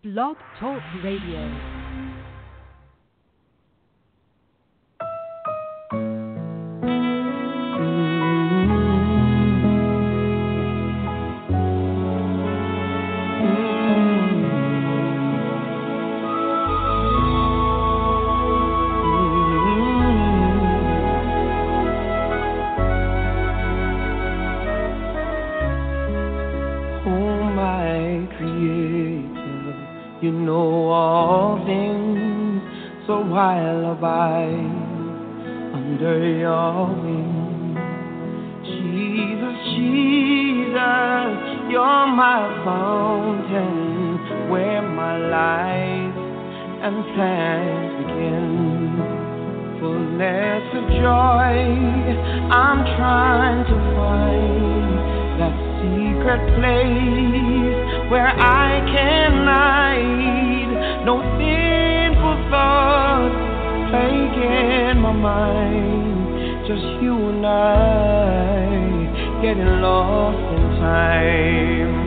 Blog Talk Radio. You know all things, so I'll abide under your wing. Jesus, Jesus, you're my fountain, where my life and plans begin. Fullness of joy, I'm trying to find that secret place where I can hide. No sinful thoughts plaguing my mind. Just you and I getting lost in time.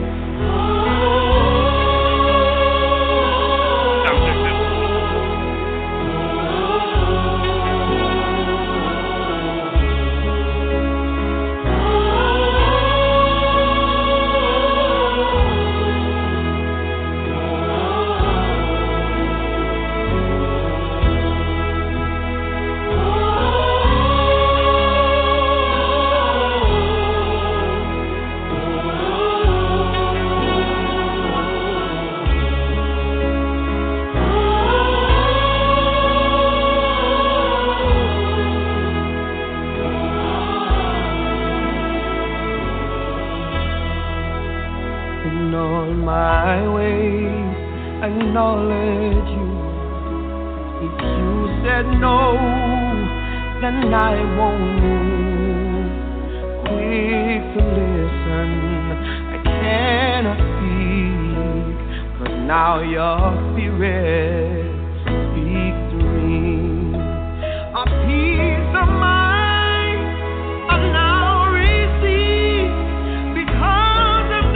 My way, acknowledge you. If you said no, then I won't move. Quick to listen, I cannot speak, but now your spirit speaks through me. A peace of mind I now receive because of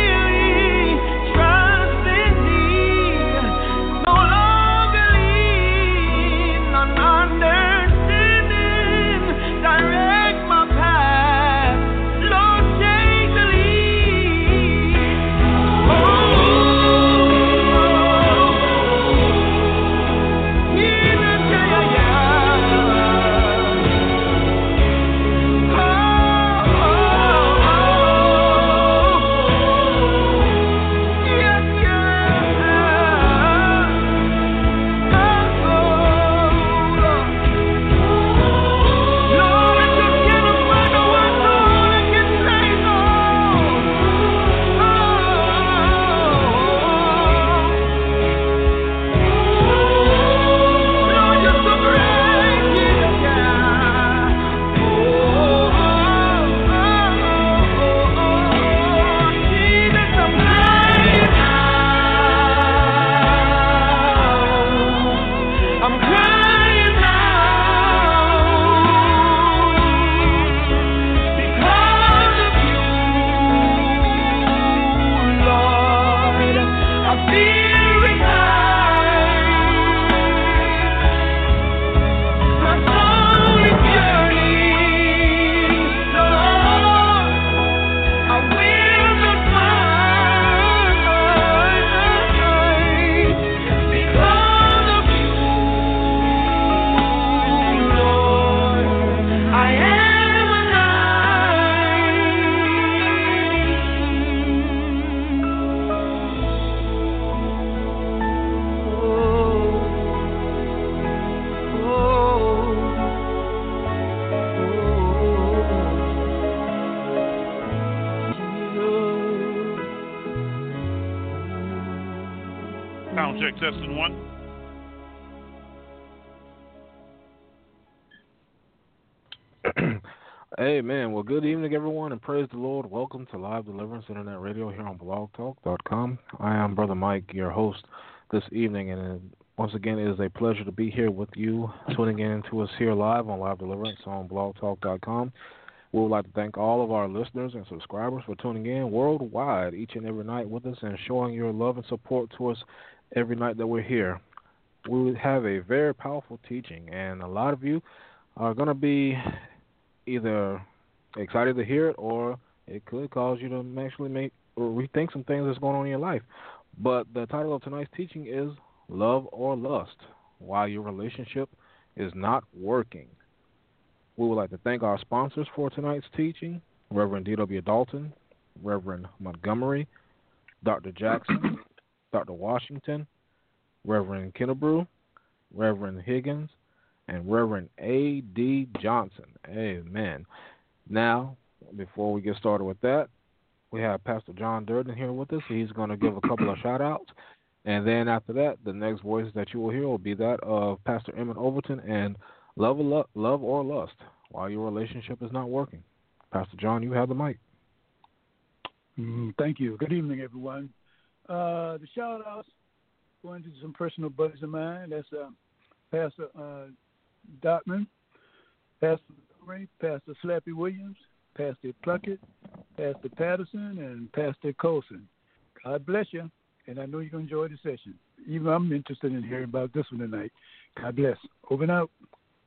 Testing one. Amen. Well, good evening, everyone, and praise the Lord. Welcome to Live Deliverance Internet Radio here on blogtalk.com. I am Brother Mike, your host this evening, and once again, it is a pleasure to be here with you, tuning in to us here live on Live Deliverance on blogtalk.com. We would like to thank all of our listeners and subscribers for tuning in worldwide each and every night with us and showing your love and support to us every night that we're here. We would have a very powerful teaching, and a lot of you are going to be either excited to hear it, or it could cause you to actually make or rethink some things that's going on in your life. But the title of tonight's teaching is Love or Lust, Why Your Relationship is Not Working. We would like to thank our sponsors for tonight's teaching, Reverend D.W. Dalton, Reverend Montgomery, Dr. Jackson, Dr. Washington, Reverend Kennebrew, Reverend Higgins, and Reverend A.D. Johnson. Amen. Now, before we get started with that, we have Pastor John Durden here with us. He's going to give a couple of shout-outs. And then after that, the next voice that you will hear will be that of Pastor Emmett Overton and Love or Lust, Why Your Relationship is Not Working. Pastor John, you have the mic. Thank you. Good evening, everyone. The shout-outs going to some personal buddies of mine. That's Pastor Dotman, Pastor Ray, Pastor Slappy Williams, Pastor Pluckett, Pastor Patterson, and Pastor Colson. God bless you, and I know you're going to enjoy the session. Even I'm interested in hearing about this one tonight. God bless. Over and out.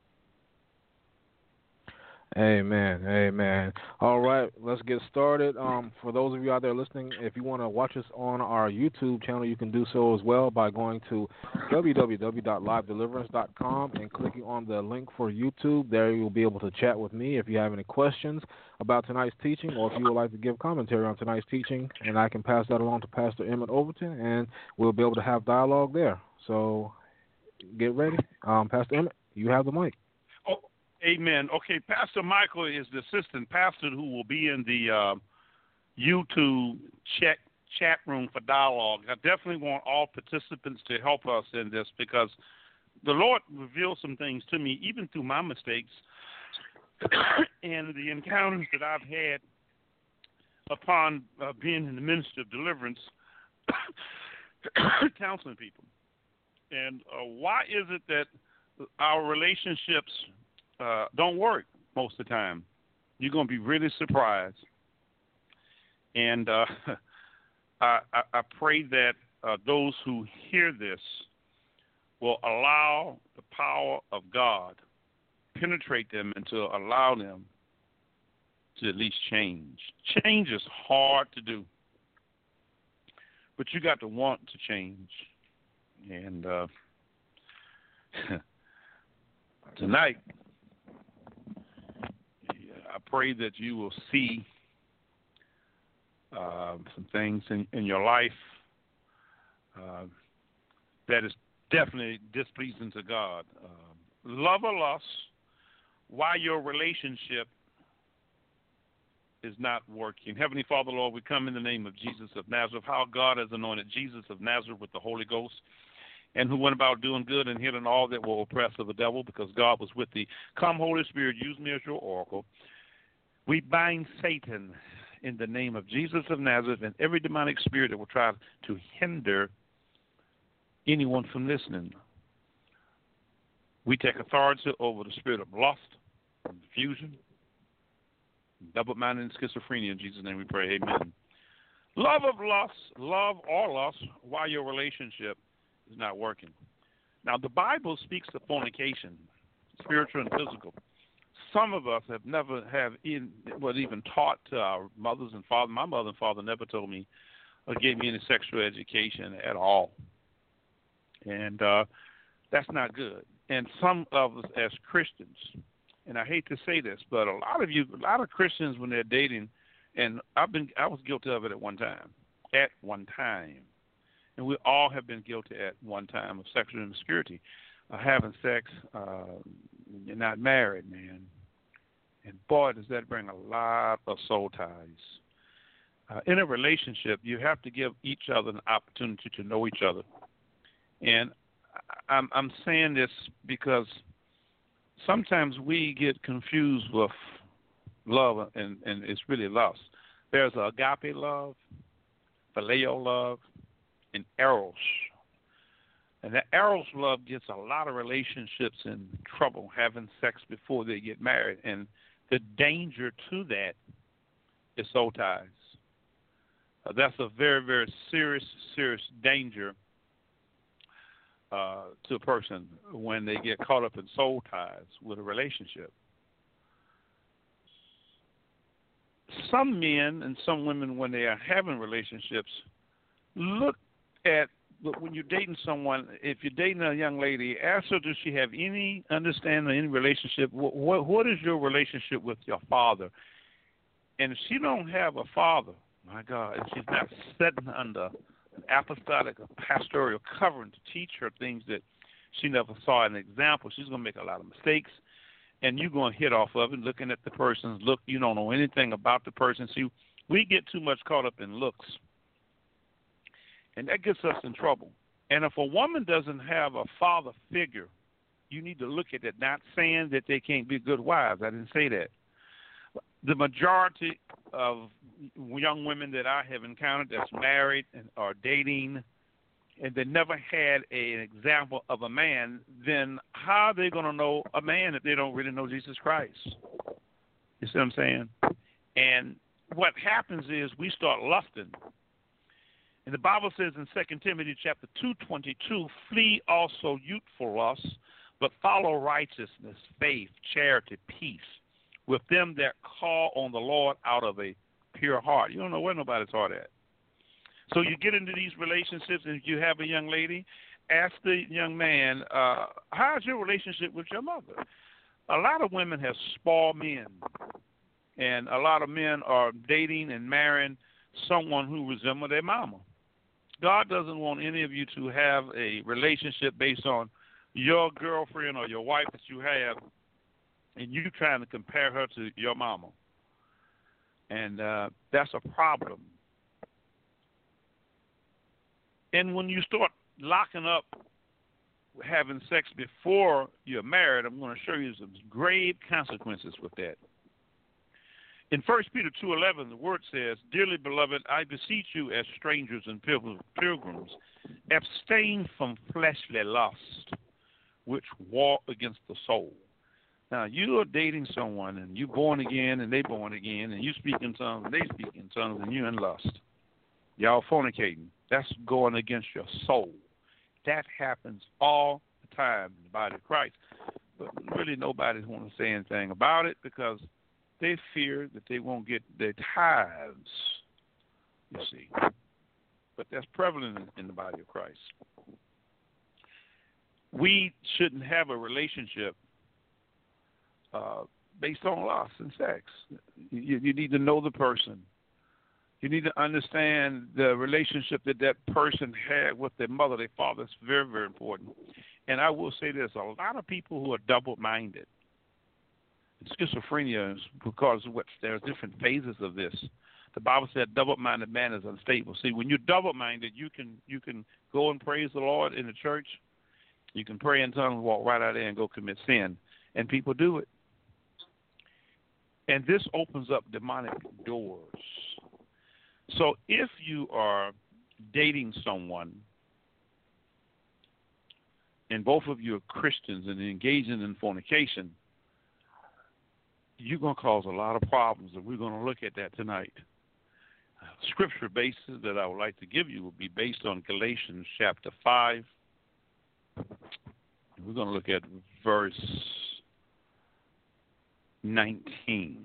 Amen. Amen. All right, let's get started. For those of you out there listening, if you want to watch us on our YouTube channel, you can do so as well by going to www.livedeliverance.com and clicking on the link for YouTube. There you'll be able to chat with me if you have any questions about tonight's teaching, or if you would like to give commentary on tonight's teaching, and I can pass that along to Pastor Emmett Overton, and we'll be able to have dialogue there. So get ready. Pastor Emmett, you have the mic. Amen. Okay, Pastor Michael is the assistant pastor who will be in the YouTube chat room for dialogue. I definitely want all participants to help us in this, because the Lord revealed some things to me, even through my mistakes and the encounters that I've had upon being in the ministry of deliverance, counseling people. And why is it that our relationships don't work most of the time? You're going to be really surprised. And I pray that those who hear this will allow the power of God penetrate them and to allow them to at least change. Change is hard to do, but you got to want to change. And tonight, I pray that you will see some things in your life that is definitely displeasing to God. Love or lust, why your relationship is not working. Heavenly Father, Lord, we come in the name of Jesus of Nazareth, how God has anointed Jesus of Nazareth with the Holy Ghost, and who went about doing good and healing all that were oppressed of the devil, because God was with thee. Come, Holy Spirit, use me as your oracle. We bind Satan in the name of Jesus of Nazareth and every demonic spirit that will try to hinder anyone from listening. We take authority over the spirit of lust, confusion, double-minded, and schizophrenia. In Jesus' name we pray, amen. Love or lust, why your relationship is not working. Now, the Bible speaks of fornication, spiritual and physical. Some of us have never even taught to our mothers and fathers. My mother and father never told me or gave me any sexual education at all. And that's not good. And some of us as Christians, and I hate to say this, but a lot of Christians when they're dating, and I was guilty of it at one time. And we all have been guilty at one time of sexual insecurity, having sex. You're not married, man. And boy, does that bring a lot of soul ties. In a relationship, you have to give each other an opportunity to know each other. And I'm saying this because sometimes we get confused with love, and it's really lust. There's agape love, phileo love, and eros. And that eros love gets a lot of relationships in trouble, having sex before they get married. And the danger to that is soul ties. That's a very, very serious danger to a person when they get caught up in soul ties with a relationship. Some men and some women, when they are having relationships, look at, when you're dating someone, if you're dating a young lady, ask her, does she have any understanding of any relationship? What is your relationship with your father? And if she don't have a father, my God, and she's not sitting under an apostolic or pastoral covering to teach her things that she never saw an example, she's going to make a lot of mistakes, and you're going to hit off of it, looking at the person's look. You don't know anything about the person. See, we get too much caught up in looks, and that gets us in trouble. And if a woman doesn't have a father figure, you need to look at it, not saying that they can't be good wives. I didn't say that. The majority of young women that I have encountered that's married and are dating and they never had an example of a man, then how are they going to know a man if they don't really know Jesus Christ? You see what I'm saying? And what happens is we start lusting. And the Bible says in 2 Timothy chapter 2:22, flee also youthful lusts, but follow righteousness, faith, charity, peace, with them that call on the Lord out of a pure heart. You don't know where nobody's heart at. So you get into these relationships, and if you have a young lady, ask the young man, how's your relationship with your mother? A lot of women have spoiled men, and a lot of men are dating and marrying someone who resembles their mama. God doesn't want any of you to have a relationship based on your girlfriend or your wife that you have, and you trying to compare her to your mama. And that's a problem. And when you start locking up having sex before you're married, I'm going to show you some grave consequences with that. In 1 Peter 2:11, the word says, dearly beloved, I beseech you as strangers and pilgrims, abstain from fleshly lust, which war against the soul. Now, you are dating someone, and you're born again, and they born again, and you speak in tongues, and they speak in tongues, and you're in lust. Y'all fornicating. That's going against your soul. That happens all the time in the body of Christ. But really nobody's want to say anything about it because they fear that they won't get their tithes, you see. But that's prevalent in the body of Christ. We shouldn't have a relationship based on lust and sex. You need to know the person. You need to understand the relationship that that person had with their mother, their father. It's very, very important. And I will say this, a lot of people who are double-minded, schizophrenia is because of there's different phases of this. The Bible said double-minded man is unstable. See, when you're double-minded, you can go and praise the Lord in the church. You can pray in tongues, walk right out there and go commit sin. And people do it. And this opens up demonic doors. So if you are dating someone and both of you are Christians and engaging in fornication, you're going to cause a lot of problems, and we're going to look at that tonight. Scripture basis that I would like to give you will be based on Galatians chapter 5. We're going to look at verse 19.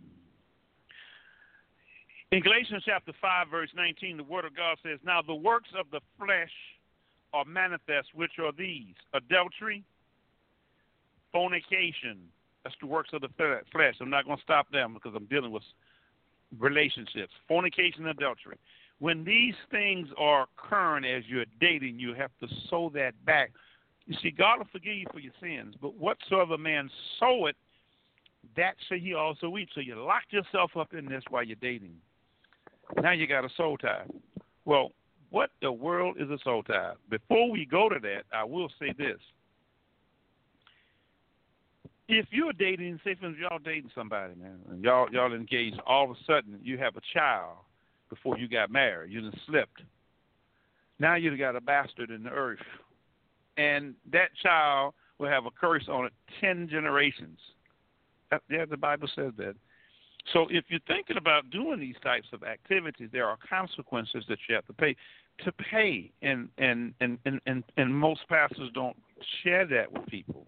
In Galatians chapter 5, verse 19, the Word of God says, now the works of the flesh are manifest, which are these: adultery, fornication. That's the works of the flesh. I'm not going to stop there because I'm dealing with relationships. Fornication and adultery. When these things are occurring as you're dating, you have to sow that back. You see, God will forgive you for your sins, but whatsoever man soweth, that shall he also eat. So you lock yourself up in this while you're dating. Now you got a soul tie. Well, what the world is a soul tie? Before we go to that, I will say this. If you're dating, say for instance, y'all dating somebody, man, and y'all engaged, all of a sudden you have a child before you got married. You done slipped. Now you got a bastard in the earth. And that child will have a curse on it 10 generations. Yeah, the Bible says that. So if you're thinking about doing these types of activities, there are consequences that you have to pay. And most pastors don't share that with people.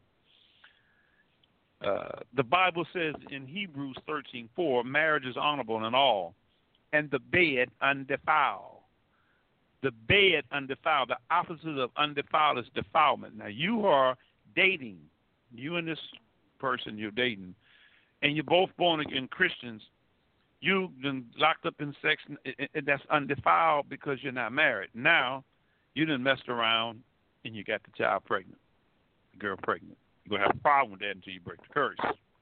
The Bible says in Hebrews 13:4, marriage is honorable in all, and the bed undefiled. The bed undefiled. The opposite of undefiled is defilement. Now you are dating, you and this person you're dating, and you're both born again Christians. You've been locked up in sex, and that's undefiled because you're not married. Now you done messed around and you got the child pregnant, the girl pregnant. You're going to have a problem with that until you break the curse.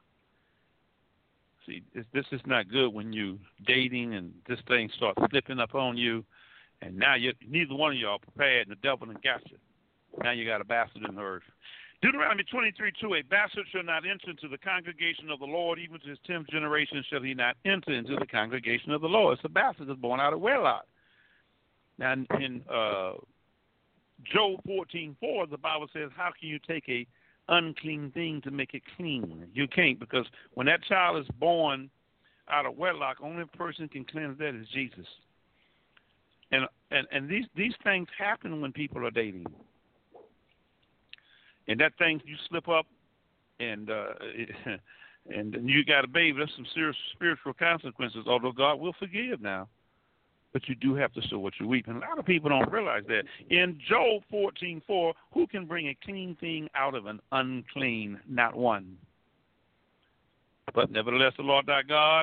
See, this is not good when you dating and this thing starts slipping up on you, and now neither one of y'all prepared, and the devil done got you. Now you got a bastard in the earth. Deuteronomy 23:2, a bastard shall not enter into the congregation of the Lord, even to his 10th generation shall he not enter into the congregation of the Lord. It's a bastard that's born out of wedlock. Now in Job 14:4, the Bible says, how can you take a unclean thing to make it clean? You can't, because when that child is born out of wedlock, only person can cleanse that is Jesus. And these things happen when people are dating. And that thing, you slip up and you got a baby, there's some serious spiritual consequences, although God will forgive now. But you do have to sow what you reap. And a lot of people don't realize that. In Job 14:4, who can bring a clean thing out of an unclean? Not one. But nevertheless, the Lord thy God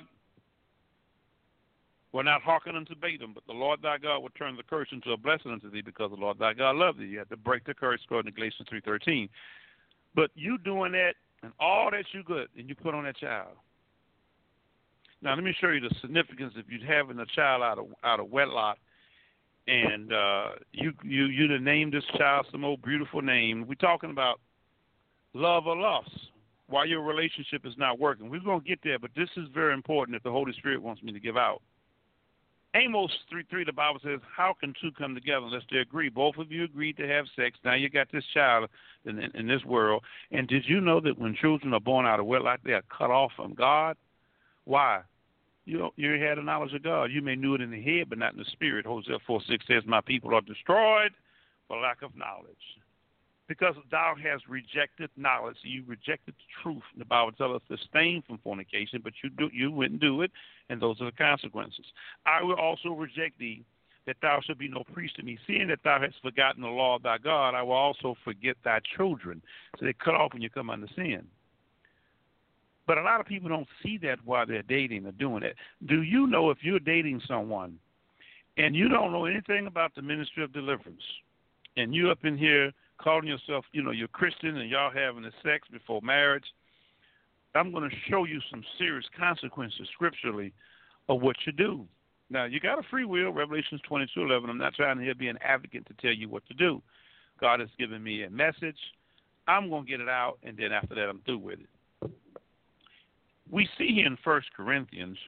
will not hearken unto Balaam, but the Lord thy God will turn the curse into a blessing unto thee, because the Lord thy God loved thee. You have to break the curse according to Galatians 3:13. But you doing that and all that you good, and you put on that child. Now, let me show you the significance if you're having a child out of wedlock, and you to name this child some old beautiful name. We're talking about love or lust while your relationship is not working. We're going to get there, but this is very important that the Holy Spirit wants me to give out. Amos 3:3, the Bible says, how can two come together unless they agree? Both of you agreed to have sex. Now you got this child in this world. And did you know that when children are born out of wedlock, they are cut off from God? Why? You had a knowledge of God. You may knew it in the head, but not in the spirit. Hosea 4:6 says, my people are destroyed for lack of knowledge. Because thou hast rejected knowledge. You rejected the truth. The Bible tells us to abstain from fornication, but you wouldn't do it, and those are the consequences. I will also reject thee, that thou shalt be no priest to me. Seeing that thou hast forgotten the law of thy God, I will also forget thy children. So they cut off when you come under sin. But a lot of people don't see that while they're dating or doing it. Do you know if you're dating someone and you don't know anything about the ministry of deliverance, and you up in here calling yourself, you're Christian and y'all having the sex before marriage, I'm going to show you some serious consequences scripturally of what you do. Now, you got a free will, Revelations 22:11. I'm not trying to be an advocate to tell you what to do. God has given me a message. I'm going to get it out, and then after that, I'm through with it. We see here in 1 Corinthians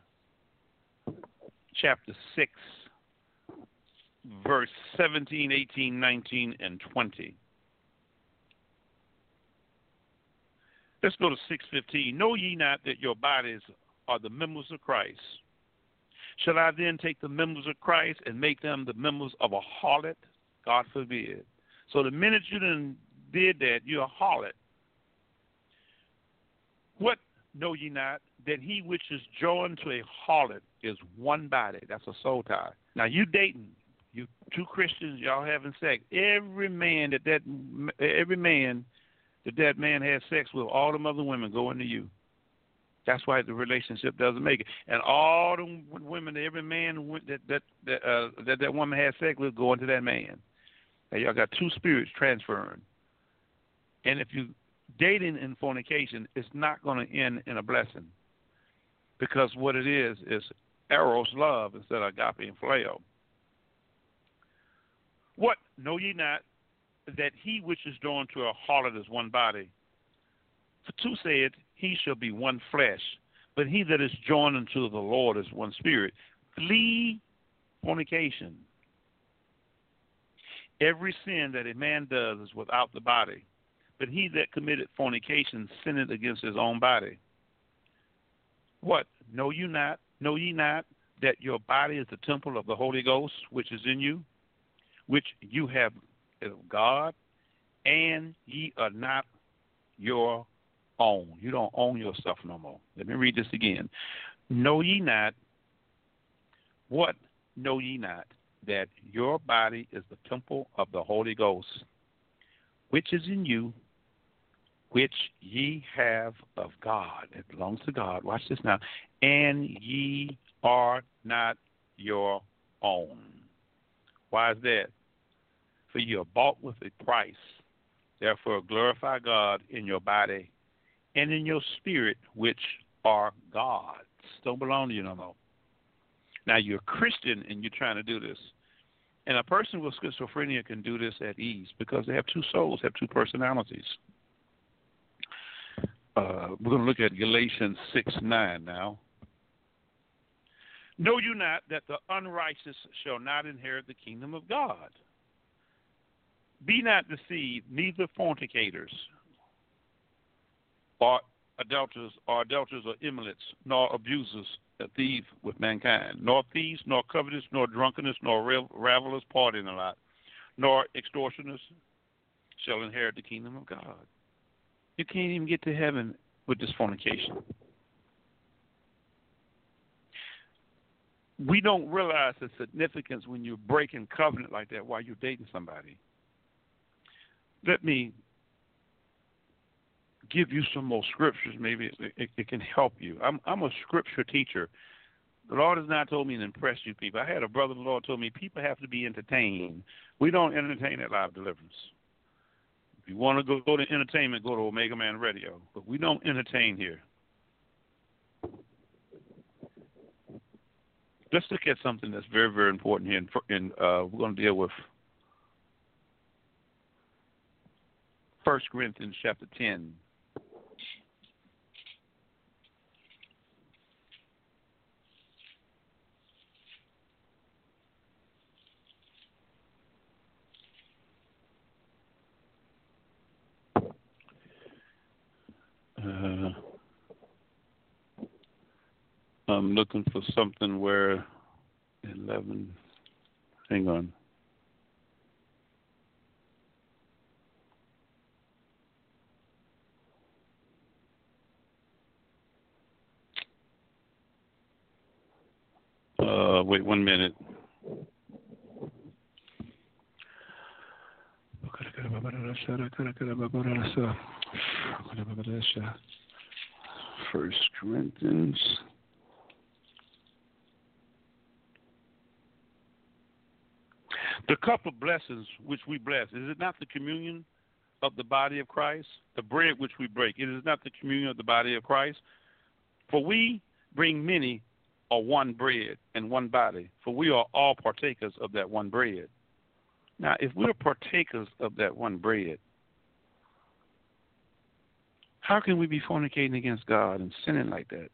chapter 6, verse 17, 18, 19, and 20. Let's go to 6:15. Know ye not that your bodies are the members of Christ? Shall I then take the members of Christ and make them the members of a harlot? God forbid. So the minute you done did that, you're a harlot. What know ye not, that he which is joined to a harlot is one body? That's a soul tie. Now you dating, you two Christians, y'all having sex. Every man that man has sex with, all them other women go into you. That's why the relationship doesn't make it. And all the women, every man that woman has sex with, go into that man. Now y'all got two spirits transferring. And if you dating in fornication, it's not going to end in a blessing, because what it is eros, love, instead of agape and phileo. What know ye not, that he which is joined to a harlot is one body? For two said, he shall be one flesh. But he that is joined unto the Lord is one spirit. Flee fornication. Every sin that a man does is without the body, but he that committed fornication sinned against his own body. What? Know ye not that your body is the temple of the Holy Ghost, which is in you, which you have of God, and ye are not your own. You don't own yourself no more. Let me read this again. Know ye not, what? Know ye not that your body is the temple of the Holy Ghost, which is in you, which ye have of God. It belongs to God. Watch this now. And ye are not your own. Why is that? For you are bought with a price. Therefore glorify God in your body and in your spirit, which are God's. Don't belong to you no more. Now you're a Christian and you're trying to do this. And a person with schizophrenia can do this at ease because they have two souls, have two personalities. We're going to look at Galatians 6:9 now. Know you not that the unrighteous shall not inherit the kingdom of God? Be not deceived, neither fornicators, or adulterers, or emulates, nor abusers, thieves with mankind, nor thieves, nor covetous, nor drunkenness, nor revelers, partying a lot, nor extortioners shall inherit the kingdom of God. You can't even get to heaven with this fornication. We don't realize the significance when you're breaking covenant like that while you're dating somebody. Let me give you some more scriptures. Maybe it can help you. I'm a scripture teacher. The Lord has not told me to impress you people. I had a brother, the Lord told me, people have to be entertained. We don't entertain at Live Deliverance. If you want to go to entertainment, go to Omega Man Radio. But we don't entertain here. Let's look at something that's very, very important here. We're going to deal with 1 Corinthians chapter 10. I'm looking for something where 11. Hang on. Wait 1 minute. First Corinthians. The cup of blessings which we bless, is it not the communion of the body of Christ? The bread which we break, it is not the communion of the body of Christ? For we bring many are one bread and one body, for we are all partakers of that one bread. Now, if we're partakers of that one bread, how can we be fornicating against God and sinning like that?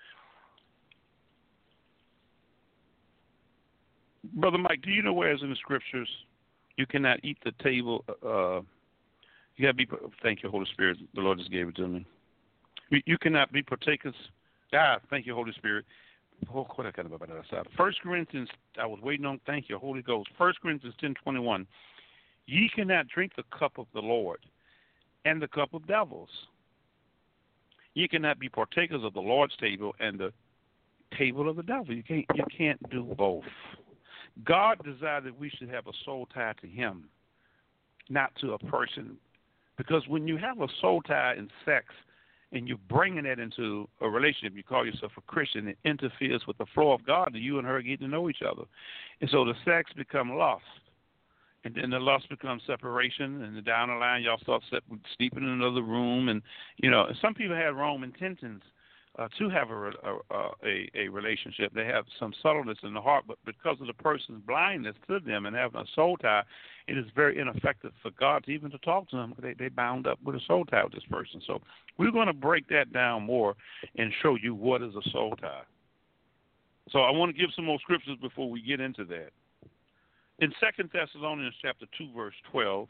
Brother Mike, do you know where it's in the scriptures you cannot eat the table? You got to be. Thank you, Holy Spirit. The Lord just gave it to me. You cannot be partakers. Thank you, Holy Spirit. 1 Corinthians, I was waiting on. Thank you, Holy Ghost. 1 Corinthians 10:21. Ye cannot drink the cup of the Lord and the cup of devils. Ye cannot be partakers of the Lord's table and the table of the devil. You can't do both. God desired that we should have a soul tie to Him, not to a person. Because when you have a soul tie in sex and you're bringing that into a relationship, you call yourself a Christian, it interferes with the flow of God that you and her get to know each other. And so the sex become lust. And then the lust becomes separation, and down the line y'all start sleeping in another room. And, some people have wrong intentions to have a relationship. They have some subtleness in the heart, but because of the person's blindness to them and having a soul tie, it is very ineffective for God to even to talk to them. They bound up with a soul tie with this person. So we're going to break that down more and show you what is a soul tie. So I want to give some more scriptures before we get into that. In 2 Thessalonians chapter 2, verse 12,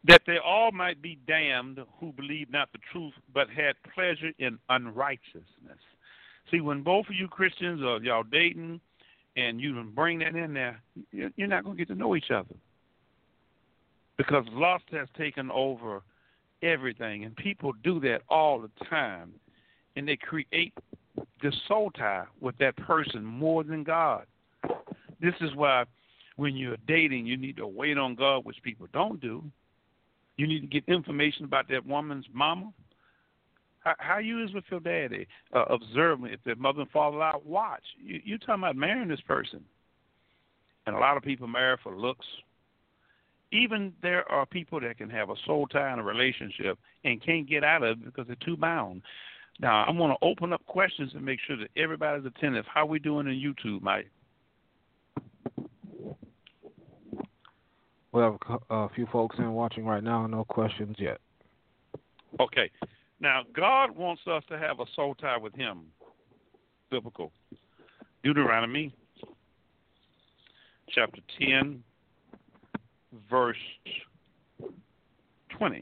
that they all might be damned who believed not the truth, but had pleasure in unrighteousness. See, when both of you Christians are y'all dating and you bring that in there, you're not going to get to know each other. Because lust has taken over everything, and people do that all the time. And they create this soul tie with that person more than God. This is why when you're dating, you need to wait on God, which people don't do. You need to get information about that woman's mama. How you is with your daddy? Observe if their mother and father out, watch. You're talking about marrying this person. And a lot of people marry for looks. Even there are people that can have a soul tie in a relationship and can't get out of it because they're too bound. Now, I'm going to open up questions and make sure that everybody's attentive. How we doing in YouTube, Mike? We have a few folks in watching right now. No questions yet. Okay. Now, God wants us to have a soul tie with him. Biblical. Deuteronomy chapter 10, verse 20.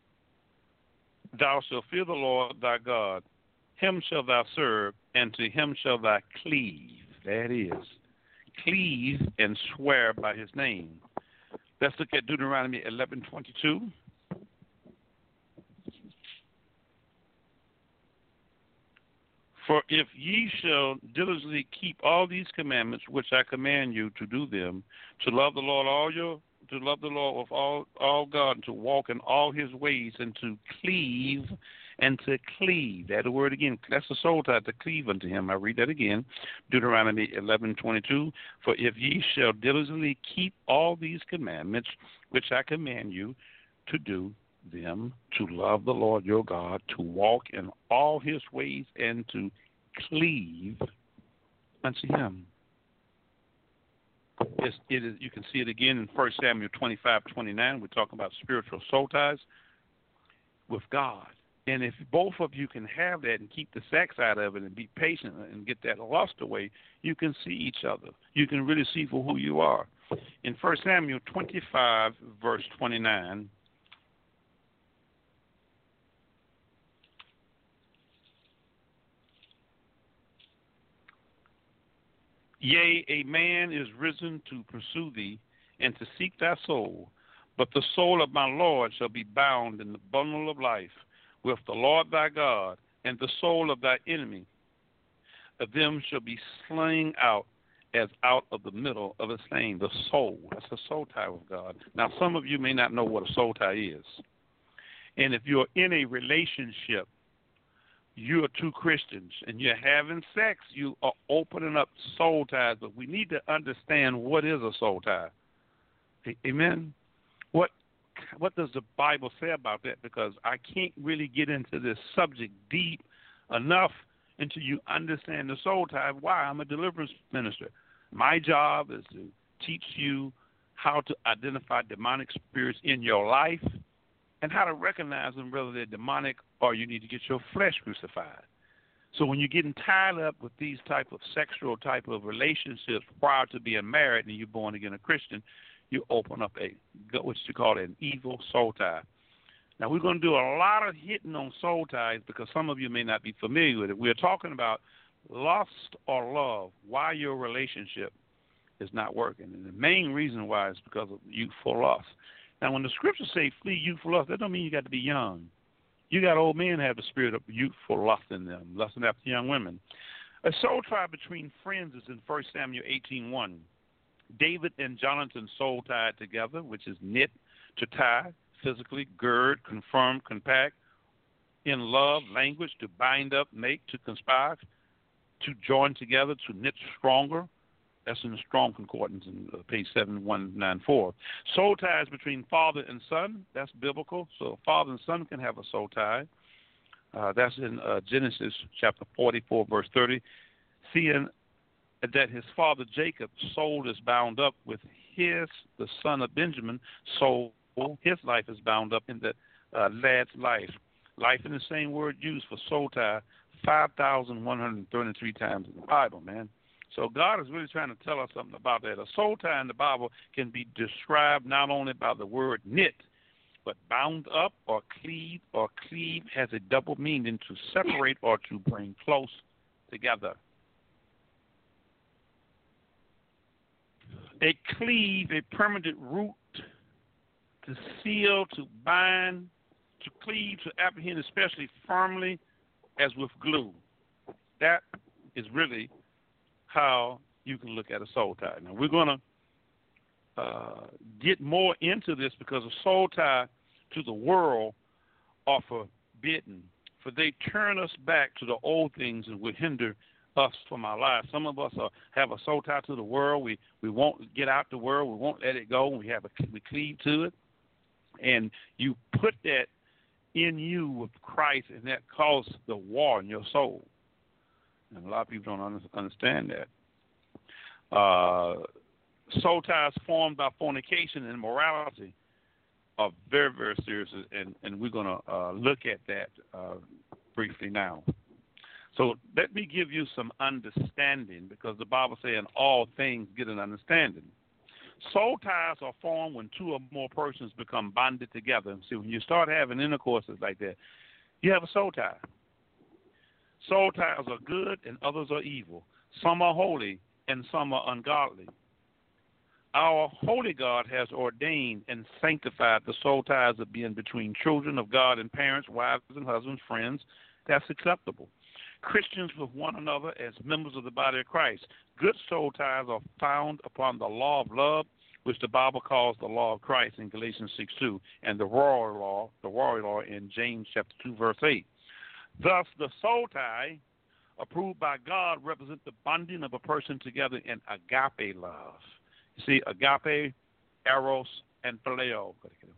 Thou shalt fear the Lord thy God. Him shalt thou serve, and to him shalt thou cleave. That is, cleave and swear by his name. Let's look at Deuteronomy 11:22. For if ye shall diligently keep all these commandments which I command you to do them, to love the Lord with all God, and to walk in all his ways, and to cleave that word again, that's the soul tie, to cleave unto him. I read that again, Deuteronomy 11:22. For if ye shall diligently keep all these commandments which I command you to do them, to love the Lord your God, to walk in all his ways, and to cleave unto him. You can see it again in 1 Samuel 25:29. We're talking about spiritual soul ties with God. And if both of you can have that and keep the sex out of it and be patient and get that lust away, you can see each other. You can really see for who you are. In 1 Samuel 25, verse 29, yea, a man is risen to pursue thee and to seek thy soul, but the soul of my Lord shall be bound in the bundle of life with the Lord thy God, and the soul of thy enemy of them shall be slain out as out of the middle of a slain. The soul, that's a soul tie with God. Now, some of you may not know what a soul tie is. And if you're in a relationship, you're two Christians, and you're having sex, you are opening up soul ties, but we need to understand what is a soul tie. Amen? What does the Bible say about that? Because I can't really get into this subject deep enough until you understand the soul tie. Why? I'm a deliverance minister. My job is to teach you how to identify demonic spirits in your life and how to recognize them, whether they're demonic or you need to get your flesh crucified. So when you're getting tied up with these type of sexual type of relationships prior to being married and you're born again a Christian, you open up what you call an evil soul tie. Now, we're going to do a lot of hitting on soul ties because some of you may not be familiar with it. We're talking about lust or love, why your relationship is not working. And the main reason why is because of youthful lust. Now, when the scriptures say flee youthful lust, that don't mean you got to be young. You got old men have the spirit of youthful lust in them, lusting after young women. A soul tie between friends is in 1 Samuel 18:1. David and Jonathan soul tied together, which is knit, to tie, physically, gird, confirm, compact, in love, language, to bind up, make, to conspire, to join together, to knit stronger. That's in the Strong Concordance in page 7194. Soul ties between father and son, that's biblical. So father and son can have a soul tie. That's in Genesis chapter 44, verse 30. Seeing that his father Jacob's soul is bound up with the son of Benjamin, soul, his life is bound up in the lad's life. Life in the same word used for soul tie 5,133 times in the Bible, man. So God is really trying to tell us something about that. A soul tie in the Bible can be described not only by the word knit, But bound up or cleave has a double meaning, to separate or to bring close together. A cleave, a permanent root, to seal, to bind, to cleave, to apprehend, especially firmly as with glue. That is really how you can look at a soul tie. Now, we're going to get more into this, because a soul tie to the world are forbidden, for they turn us back to the old things and will hinder us from our lives. Some of us have a soul tie to the world. We won't get out the world. We won't let it go. We cleave to it. And you put that in you with Christ, and that causes the war in your soul. And a lot of people don't understand that. Soul ties formed by fornication and immorality are very, very serious, and we're going to look at that briefly now. So let me give you some understanding, because the Bible says in all things get an understanding. Soul ties are formed when two or more persons become bonded together. See, when you start having intercourses like that, you have a soul tie. Soul ties are good and others are evil. Some are holy and some are ungodly. Our holy God has ordained and sanctified the soul ties of being between children of God and parents, wives and husbands, friends. That's acceptable. Christians with one another as members of the body of Christ. Good soul ties are found upon the law of love, which the Bible calls the law of Christ in Galatians 6:2, and the royal law in James chapter 2, verse 8. Thus, the soul tie approved by God represents the bonding of a person together in agape love. You see, agape, eros, and phileo.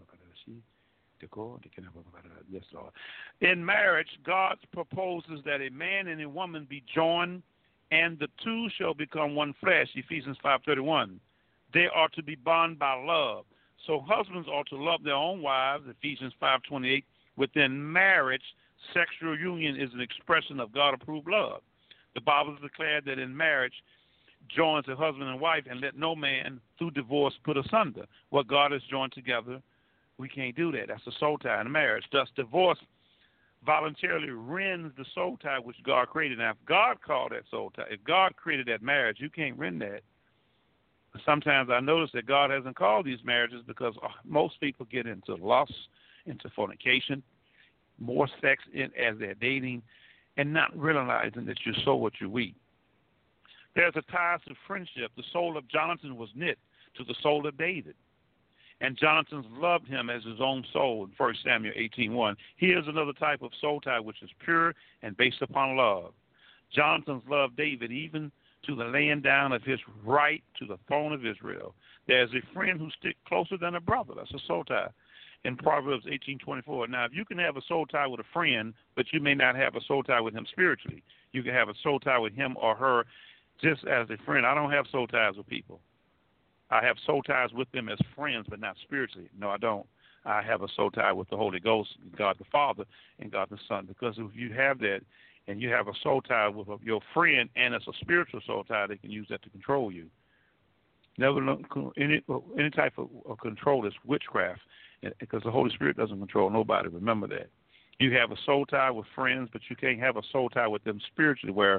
Yes, Lord. In marriage, God proposes that a man and a woman be joined, and the two shall become one flesh, Ephesians 5:31. They are to be bound by love. So husbands are to love their own wives, Ephesians 5:28. Within marriage, sexual union is an expression of God-approved love. The Bible has declared that in marriage joins a husband and wife, and let no man through divorce put asunder. What God has joined together, we can't do that. That's a soul tie in marriage. Thus, divorce voluntarily rends the soul tie which God created. Now, if God called that soul tie, if God created that marriage, you can't rend that. Sometimes I notice that God hasn't called these marriages because most people get into lust, into fornication, more sex as they're dating, and not realizing that you sow what you reap. There's a tie to friendship. The soul of Jonathan was knit to the soul of David, and Jonathan loved him as his own soul in 1 Samuel 18:1. Here's another type of soul tie which is pure and based upon love. Jonathan's loved David even to the laying down of his right to the throne of Israel. There's a friend who sticks closer than a brother. That's a soul tie in Proverbs 18:24. Now, if you can have a soul tie with a friend, but you may not have a soul tie with him spiritually, you can have a soul tie with him or her just as a friend. I don't have soul ties with people. I have soul ties with them as friends, but not spiritually. No, I don't. I have a soul tie with the Holy Ghost, God the Father, and God the Son. Because if you have that, and you have a soul tie with your friend, and it's a spiritual soul tie, they can use that to control you. Never any type of control is witchcraft, because the Holy Spirit doesn't control nobody. Remember that. You have a soul tie with friends, but you can't have a soul tie with them spiritually, where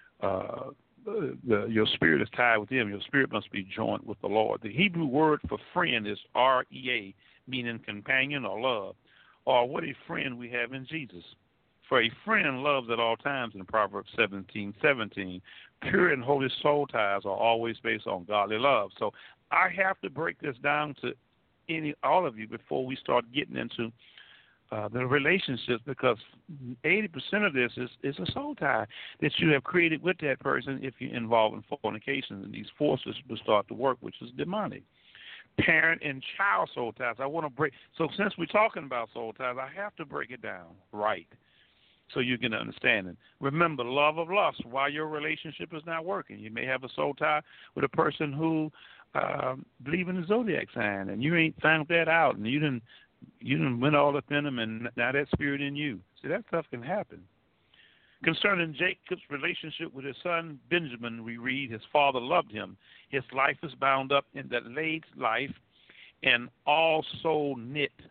your spirit is tied with them. Your spirit must be joined with the Lord. The Hebrew word for friend is rea, meaning companion or love, or what a friend we have in Jesus. For a friend loves at all times in Proverbs 17:17. Pure and holy soul ties are always based on godly love. So I have to break this down to all of you before we start getting into the relationships, because 80% of this is a soul tie that you have created with that person if you're involved in fornication, and these forces will start to work, which is demonic. Parent and child soul ties. I want to break. So since we're talking about soul ties, I have to break it down right so you can understand it. Remember, love of lust, why your relationship is not working. You may have a soul tie with a person who believe in the zodiac sign, and you ain't found that out, and you didn't went all up in them, and now that spirit in you. See, that stuff can happen. Concerning Jacob's relationship with his son Benjamin, we read his father loved him. His life is bound up in that laid life, and all soul knit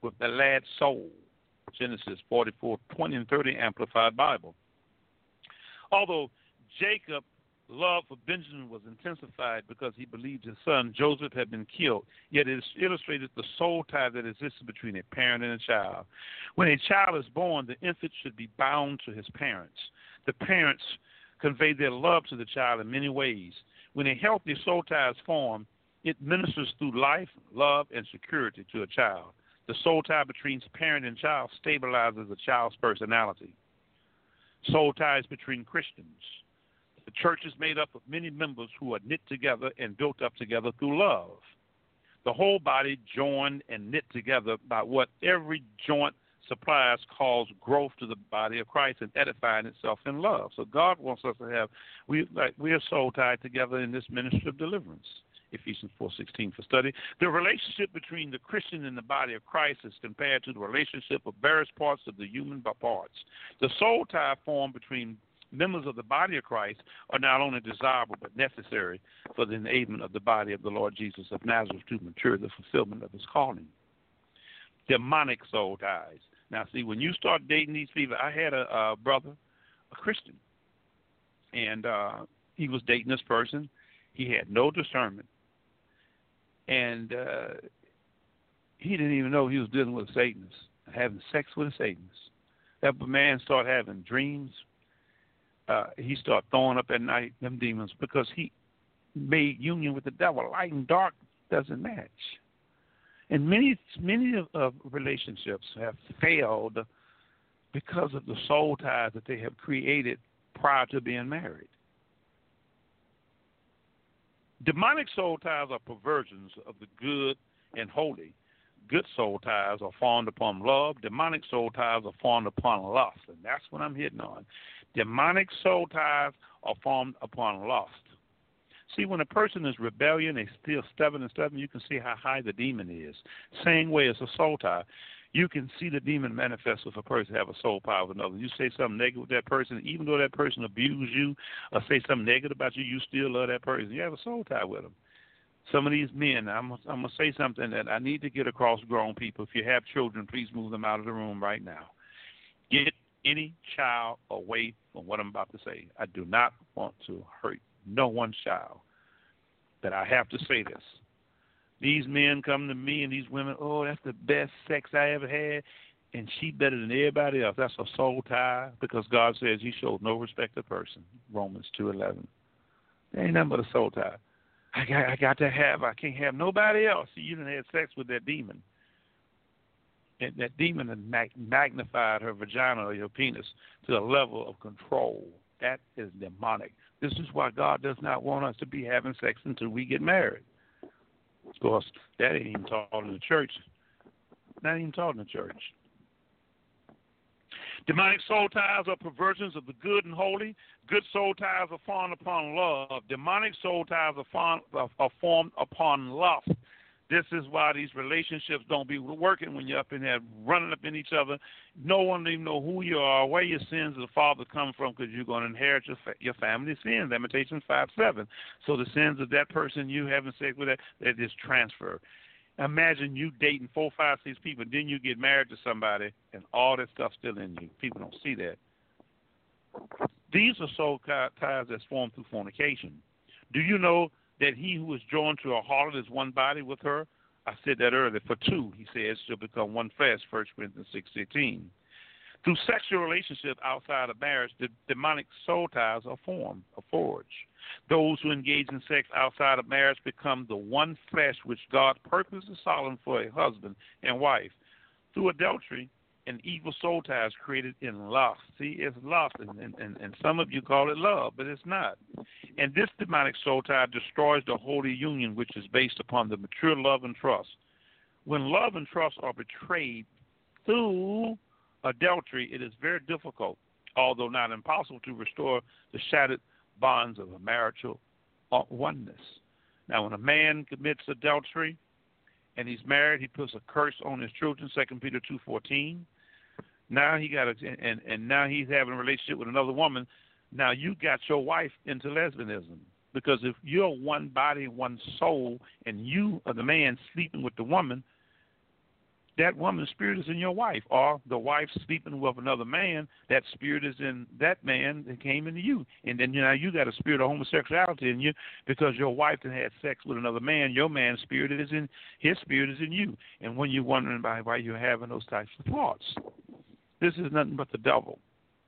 with the lad's soul. Genesis 44:20 and 30, Amplified Bible. Although Jacob's love for Benjamin was intensified because he believed his son Joseph had been killed, yet it illustrated the soul tie that existed between a parent and a child. When a child is born, the infant should be bound to his parents. The parents convey their love to the child in many ways. When a healthy soul tie is formed, it ministers through life, love, and security to a child. The soul tie between parent and child stabilizes a child's personality. Soul ties between Christians. The church is made up of many members who are knit together and built up together through love. The whole body joined and knit together by what every joint supplies cause growth to the body of Christ and edifying itself in love. So God wants us to have, we are soul tied together in this ministry of deliverance. Ephesians 4:16 for study. The relationship between the Christian and the body of Christ is compared to the relationship of various parts of the human parts. The soul tie formed between members of the body of Christ are not only desirable but necessary for the enablement of the body of the Lord Jesus of Nazareth to mature the fulfillment of his calling. Demonic soul ties. Now, see, when you start dating these people, I had a brother, a Christian, and he was dating this person. He had no discernment. And he didn't even know he was dealing with a Satanist, having sex with a Satanist. That man started having dreams. He started throwing up at night, them demons, because he made union with the devil. Light and dark doesn't match. And many of relationships have failed because of the soul ties that they have created prior to being married. Demonic soul ties are perversions of the good and holy. Good soul ties are formed upon love. Demonic soul ties are formed upon lust. And that's what I'm hitting on. Demonic soul ties are formed upon lust. See, when a person is rebellion, they still stubborn and stubborn, you can see how high the demon is. Same way as a soul tie. You can see the demon manifest if a person have a soul tie with another. You say something negative with that person, even though that person abused you or say something negative about you, you still love that person. You have a soul tie with them. Some of these men, I'm going to say something that I need to get across grown people. If you have children, please move them out of the room right now. Get any child away from what I'm about to say. I do not want to hurt no one's child. But I have to say this. These men come to me and these women, oh, that's the best sex I ever had, and she better than everybody else. That's a soul tie because God says he showed no respect to person. Romans 2:11. There ain't nothing but a soul tie. I can't have nobody else. You done had sex with that demon. And that demon had magnified her vagina or your penis to a level of control. That is demonic. This is why God does not want us to be having sex until we get married. Of course, that ain't even taught in the church. Not even taught in the church. Demonic soul ties are perversions of the good and holy. Good soul ties are formed upon love. Demonic soul ties are formed upon lust. This is why these relationships don't be working when you're up in there running up in each other. No one will even know who you are, where your sins of the Father come from, because you're going to inherit your family's sins. Lamentations 5:7. So the sins of that person you having sex with, that is transferred. Imagine you dating 4, 5, 6 people, and then you get married to somebody, and all that stuff's still in you. People don't see that. These are soul ties that's formed through fornication. Do you know that he who is joined to a harlot is one body with her? I said that earlier. For two, he says, shall become one flesh, 1 Corinthians 6:18. Through sexual relationship outside of marriage, the demonic soul ties are forged. Those who engage in sex outside of marriage become the one flesh which God purposes solemn for a husband and wife. Through adultery, an evil soul tie is created in lust. See, it's lust, and some of you call it love, but it's not. And this demonic soul tie destroys the holy union, which is based upon the mature love and trust. When love and trust are betrayed through adultery, it is very difficult, although not impossible, to restore the shattered bonds of a marital oneness. Now, when a man commits adultery and he's married, he puts a curse on his children, 2 Peter 2:14. Now now he's having a relationship with another woman. Now you got your wife into lesbianism, because if you're one body, one soul, and you are the man sleeping with the woman, that woman's spirit is in your wife, or the wife sleeping with another man, that spirit is in that man that came into you. And then now you got a spirit of homosexuality in you because your wife then had sex with another man. Your man's spirit is in, his spirit is in you. And when you're wondering about why you're having those types of thoughts, this is nothing but the devil.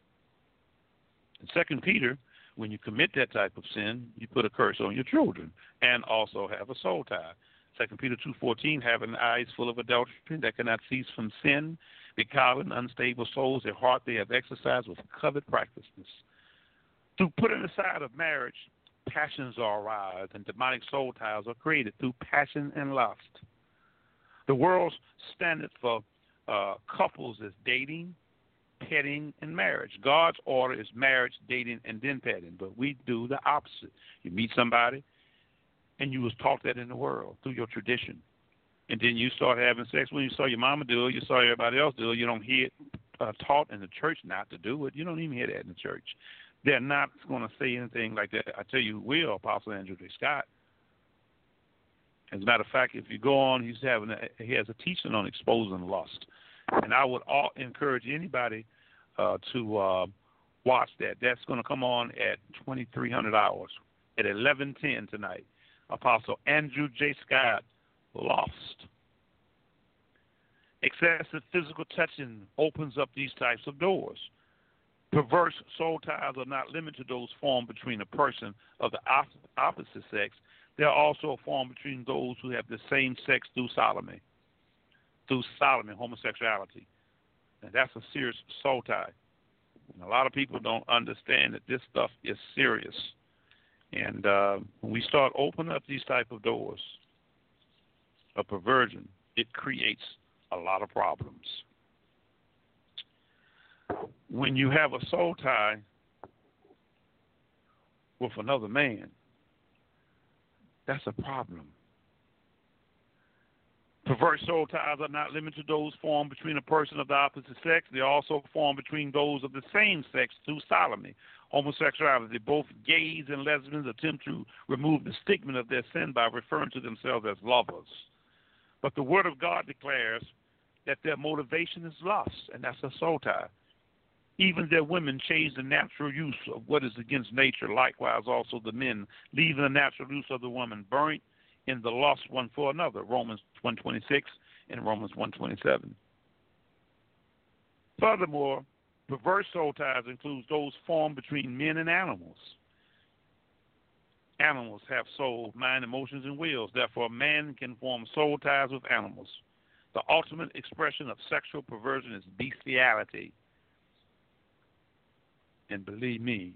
In 2 Peter, when you commit that type of sin, you put a curse on your children and also have a soul tie. 2 Peter 2:14, having eyes full of adultery that cannot cease from sin, beguiling unstable souls, their heart they have exercised with covet practices. Through putting aside of marriage, passions are aroused and demonic soul ties are created through passion and lust. The world's standard for couples is dating, petting, and marriage. God's order is marriage, dating, and then petting, but we do the opposite. You meet somebody, and you was taught that in the world through your tradition. And then you start having sex when you saw your mama do it, you saw everybody else do it. You don't hear it taught in the church not to do it. You don't even hear that in the church. They're not going to say anything like that. I tell you who will, Apostle Andrew J. Scott. As a matter of fact, if you go on, he has a teaching on exposing lust. And I would encourage anybody to watch that. That's going to come on at 2300 hours at 11:10 tonight. Apostle Andrew J. Scott, Lost. Excessive physical touching opens up these types of doors. Perverse soul ties are not limited to those formed between a person of the opposite sex. They are also formed between those who have the same sex through sodomy, homosexuality. And that's a serious soul tie. And a lot of people don't understand that this stuff is serious. And when we start opening up these type of doors of perversion, it creates a lot of problems. When you have a soul tie with another man, that's a problem. Perverse soul ties are not limited to those formed between a person of the opposite sex. They also form between those of the same sex through sodomy, homosexuality. Both gays and lesbians attempt to remove the stigma of their sin by referring to themselves as lovers. But the Word of God declares that their motivation is lust, and that's a soul tie. Even their women change the natural use of what is against nature. Likewise, also the men, leaving the natural use of the woman burnt in the lust one for another, Romans 1:26 and Romans 1:27. Furthermore, perverse soul ties includes those formed between men and animals. Animals have soul, mind, emotions, and wills. Therefore, man can form soul ties with animals. The ultimate expression of sexual perversion is bestiality. And believe me,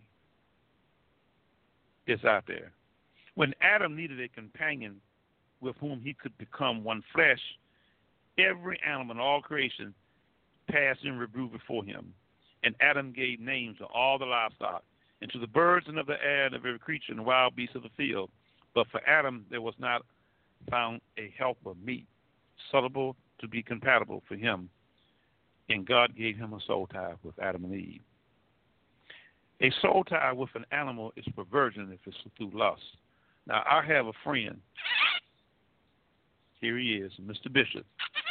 it's out there. When Adam needed a companion with whom he could become one flesh, every animal in all creation passed in review before him. And Adam gave names to all the livestock, and to the birds and of the air, and of every creature and the wild beasts of the field. But for Adam there was not found a helper meet, suitable to be compatible for him. And God gave him a soul tie with Adam and Eve. A soul tie with an animal is perversion if it's through lust. Now, I have a friend. Here he is, Mr. Bishop.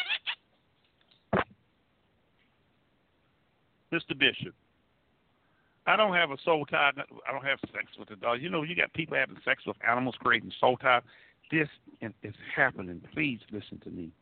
Mr. Bishop, I don't have a soul tie. I don't have sex with a dog. You know, you got people having sex with animals, creating soul ties. This is happening. Please listen to me.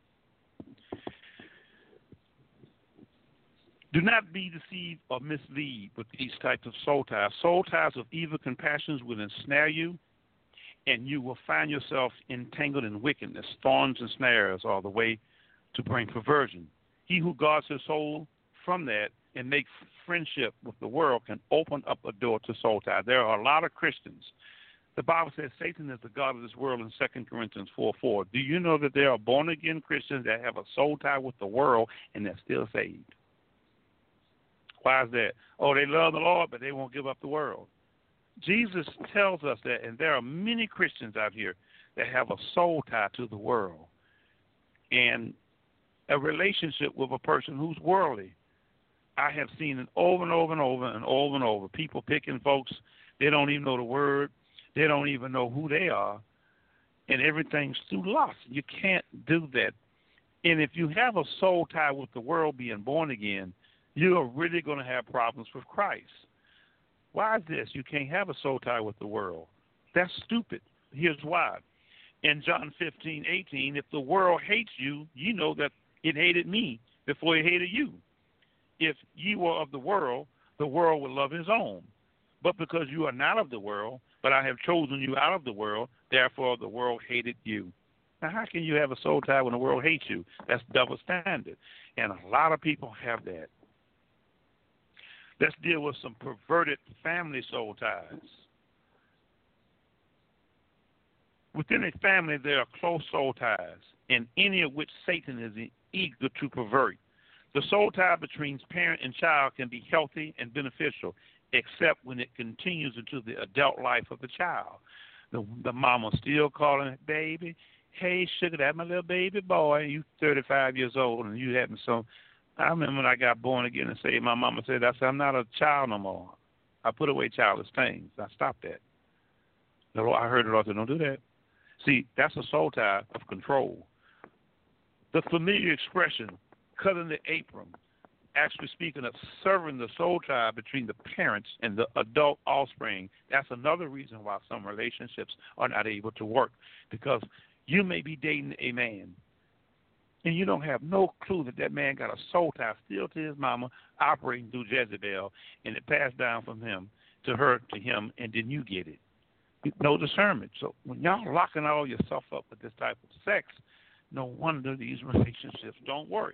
Do not be deceived or mislead with these types of soul ties. Soul ties of evil compassions will ensnare you, and you will find yourself entangled in wickedness. Thorns and snares are the way to bring perversion. He who guards his soul from that and makes friendship with the world can open up a door to soul ties. There are a lot of Christians. The Bible says Satan is the god of this world in 2 Corinthians 4:4. Do you know that there are born-again Christians that have a soul tie with the world and they're still saved? Why is that? Oh, they love the Lord, but they won't give up the world. Jesus tells us that, and there are many Christians out here that have a soul tie to the world and a relationship with a person who's worldly. I have seen it over and over and over and over and over. People picking folks, they don't even know the word. They don't even know who they are, and everything's through lust. You can't do that. And if you have a soul tie with the world being born again, you are really going to have problems with Christ. Why is this? You can't have a soul tie with the world. That's stupid. Here's why. In John 15:18, if the world hates you, you know that it hated me before it hated you. If ye were of the world would love his own. But because you are not of the world, but I have chosen you out of the world, therefore the world hated you. Now, how can you have a soul tie when the world hates you? That's double standard. And a lot of people have that. Let's deal with some perverted family soul ties. Within a family, there are close soul ties, and any of which Satan is eager to pervert. The soul tie between parent and child can be healthy and beneficial, except when it continues into the adult life of the child. The mama still calling it baby. Hey, sugar, that's my little baby boy. You 35 years old, and you having some. I remember when I got born again and saved, my mama said, I said, I'm not a child no more. I put away childish things. I stopped that. I heard the Lord say, don't do that. See, that's a soul tie of control. The familiar expression, cutting the apron, actually speaking of severing the soul tie between the parents and the adult offspring, that's another reason why some relationships are not able to work. Because you may be dating a man, and you don't have no clue that that man got a soul tie still to his mama operating through Jezebel, and it passed down from him to her to him, and then you get it. No discernment. So when y'all locking all yourself up with this type of sex, no wonder these relationships don't work.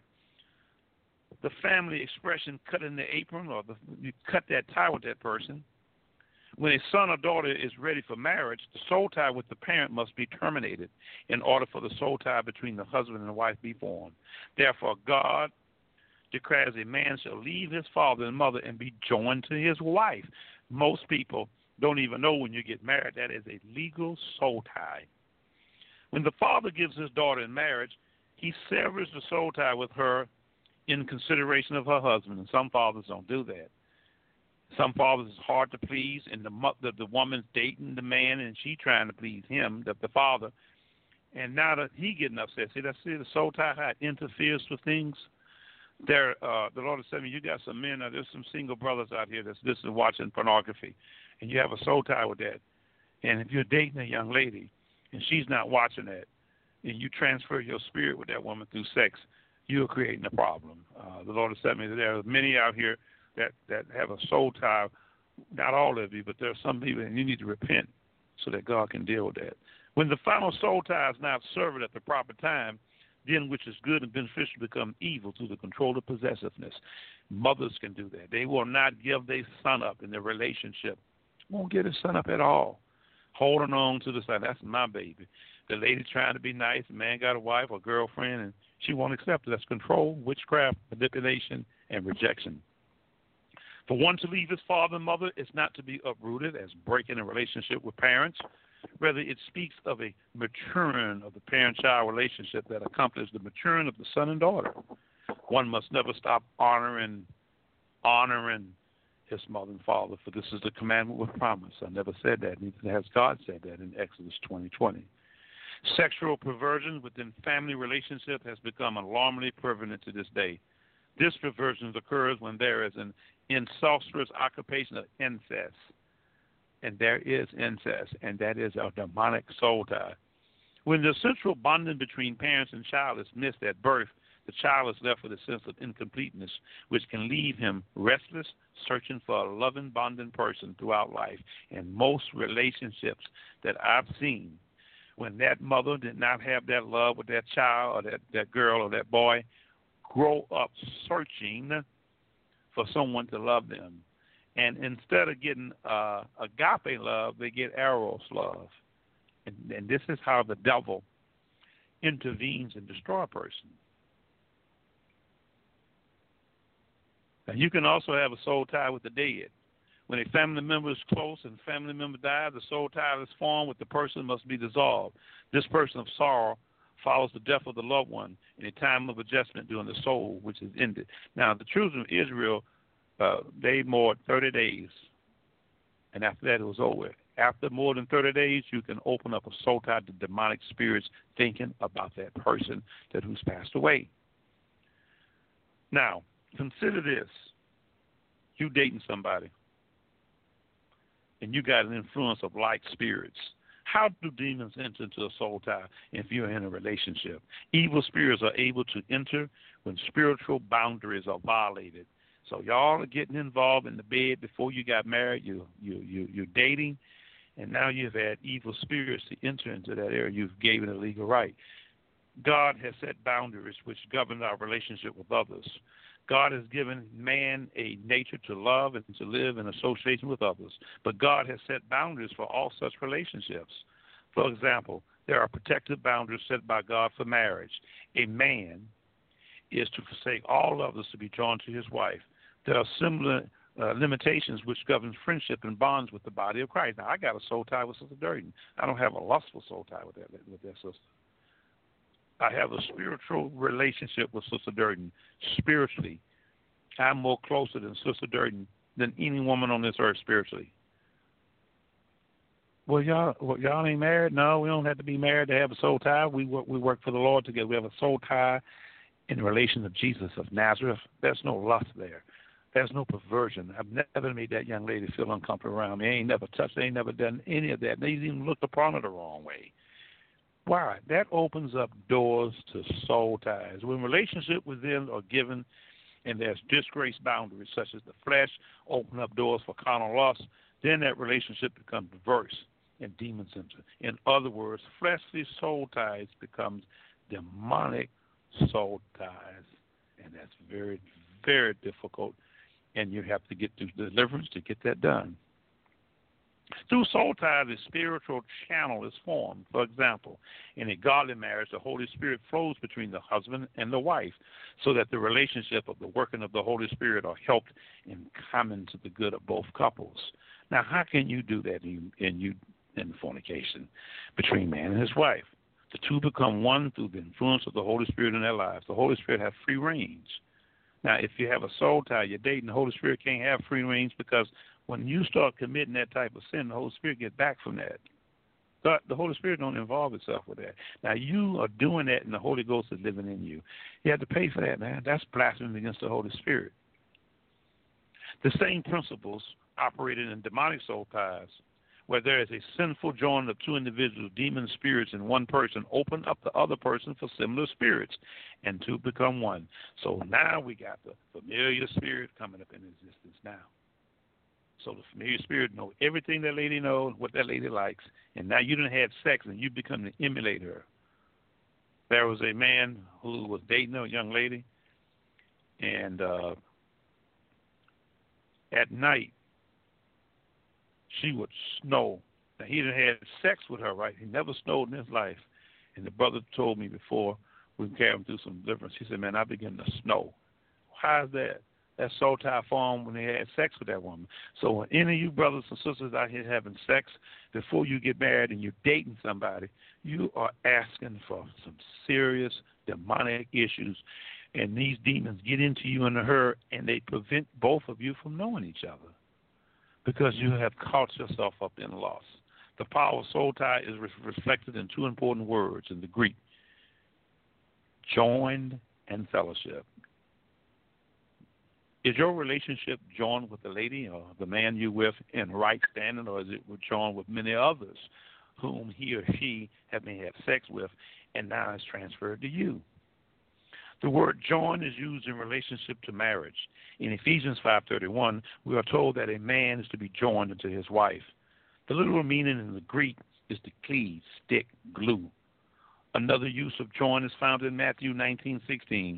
The family expression, cutting the apron, or you cut that tie with that person. When a son or daughter is ready for marriage, the soul tie with the parent must be terminated in order for the soul tie between the husband and the wife be formed. Therefore, God declares a man shall leave his father and mother and be joined to his wife. Most people don't even know when you get married that is a legal soul tie. When the father gives his daughter in marriage, he severs the soul tie with her in consideration of her husband, and some fathers don't do that. Some fathers it's hard to please, and the woman's dating the man, and she trying to please him, the father, and now that he getting upset. See, the soul tie, how it interferes with things. The Lord has said to me, you got some men, there's some single brothers out here that's listening, watching pornography, and you have a soul tie with that. And if you're dating a young lady, and she's not watching that, and you transfer your spirit with that woman through sex, you're creating a problem. The Lord has said to me that there are many out here that have a soul tie, not all of you, but there are some people, and you need to repent so that God can deal with that. When the final soul tie is not served at the proper time, then which is good and beneficial become evil through the control of possessiveness. Mothers can do that. They will not give their son up in their relationship. Won't get his son up at all. Holding on to the son. That's my baby. The lady trying to be nice, the man got a wife or girlfriend, and she won't accept it. That's control, witchcraft, manipulation, and rejection. For one to leave his father and mother is not to be uprooted as breaking a relationship with parents. Rather, it speaks of a maturing of the parent-child relationship that accompanies the maturing of the son and daughter. One must never stop honoring his mother and father, for this is the commandment with promise. I never said that, neither has God said that in Exodus 20:20. Sexual perversion within family relationships has become alarmingly prevalent to this day. This perversion occurs when there is an incestuous occupation of incest. And there is incest, and that is a demonic soul tie. When the central bonding between parents and child is missed at birth, the child is left with a sense of incompleteness, which can leave him restless, searching for a loving, bonding person throughout life. And most relationships that I've seen, when that mother did not have that love with that child or that girl or that boy, grow up searching for someone to love them. And instead of getting agape love, they get eros love. And this is how the devil intervenes and destroys a person. Now, you can also have a soul tie with the dead. When a family member is close and a family member dies, the soul tie that is formed with the person must be dissolved. This person of sorrow follows the death of the loved one in a time of adjustment during the soul, which is ended. Now, the children of Israel, they moored 30 days, and after that it was over. After more than 30 days, you can open up a soul tie to demonic spirits thinking about that person who's passed away. Now, consider this. You dating somebody, and you got an influence of like spirits. How do demons enter into a soul tie if you're in a relationship? Evil spirits are able to enter when spiritual boundaries are violated. So y'all are getting involved in the bed before you got married. You're dating, and now you've had evil spirits to enter into that area. You've given a legal right. God has set boundaries which govern our relationship with others. God has given man a nature to love and to live in association with others. But God has set boundaries for all such relationships. For example, there are protective boundaries set by God for marriage. A man is to forsake all others to be drawn to his wife. There are similar limitations which govern friendship and bonds with the body of Christ. Now, I got a soul tie with Sister Durden. I don't have a lustful soul tie with that sister. I have a spiritual relationship with Sister Durden. Spiritually, I'm more closer than Sister Durden than any woman on this earth spiritually. Well, y'all ain't married? No, we don't have to be married to have a soul tie. We work for the Lord together. We have a soul tie in relation to Jesus of Nazareth. There's no lust there. There's no perversion. I've never made that young lady feel uncomfortable around me. I ain't never touched her. I ain't never done any of that. They even looked upon her the wrong way. Why? That opens up doors to soul ties. When relationship within are given and there's disgraced boundaries such as the flesh open up doors for carnal lust, then that relationship becomes perverse and demons enter. In other words, fleshly soul ties becomes demonic soul ties, and that's very, very difficult, and you have to get through deliverance to get that done. Through soul ties, a spiritual channel is formed. For example, in a godly marriage, the Holy Spirit flows between the husband and the wife so that the relationship of the working of the Holy Spirit are helped in common to the good of both couples. Now, how can you do that in fornication between man and his wife? The two become one through the influence of the Holy Spirit in their lives. The Holy Spirit has free range. Now, if you have a soul tie, you're dating, the Holy Spirit can't have free range because when you start committing that type of sin, the Holy Spirit gets back from that. God, the Holy Spirit don't involve itself with that. Now, you are doing that, and the Holy Ghost is living in you. You have to pay for that, man. That's blasphemy against the Holy Spirit. The same principles operated in demonic soul ties, where there is a sinful joining of two individuals, demon spirits in one person, open up the other person for similar spirits, and two become one. So now we got the familiar spirit coming up in existence now. So the familiar spirit knows everything that lady knows, what that lady likes, and now you done had sex and you become to emulate her. There was a man who was dating a young lady, and at night she would snore. Now he done had sex with her, right? He never snored in his life. And the brother told me before we carried him through some deliverance, he said, man, I began to snore. How is that? That soul tie formed when they had sex with that woman. So when any of you brothers and sisters out here having sex before you get married and you're dating somebody, you are asking for some serious demonic issues. And these demons get into you and her, and they prevent both of you from knowing each other because you have caught yourself up in loss. The power of soul tie is reflected in two important words in the Greek: joined and fellowship. Is your relationship joined with the lady or the man you with in right standing, or is it joined with many others whom he or she may have sex with and now is transferred to you? The word join is used in relationship to marriage. In Ephesians 5:31, we are told that a man is to be joined unto his wife. The literal meaning in the Greek is to cleave, stick, glue. Another use of join is found in Matthew 19:6,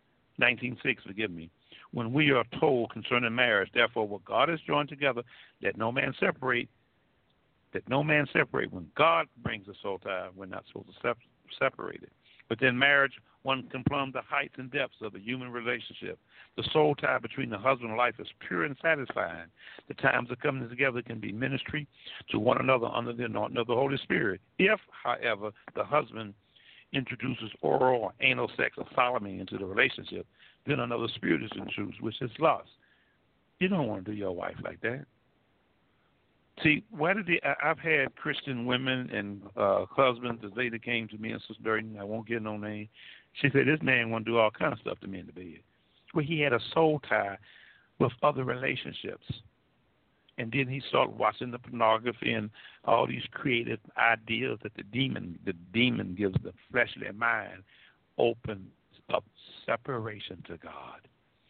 when we are told concerning marriage, therefore, what God has joined together, let no man separate. Let no man separate. When God brings a soul tie, we're not supposed to separate it. Within marriage, one can plumb the heights and depths of the human relationship. The soul tie between the husband and wife is pure and satisfying. The times of coming together can be ministry to one another under the anointing of the Holy Spirit. If, however, the husband introduces oral or anal sex or sodomy into the relationship, then another spirit is introduced, which is lust. You don't want to do your wife like that. See, I've had Christian women and husbands. The lady came to me and Sister Durden, I won't get no name. She said, this man want to do all kind of stuff to me in the bed. Well, he had a soul tie with other relationships. And then he started watching the pornography and all these creative ideas that the demon gives the fleshly mind, opens up separation to God.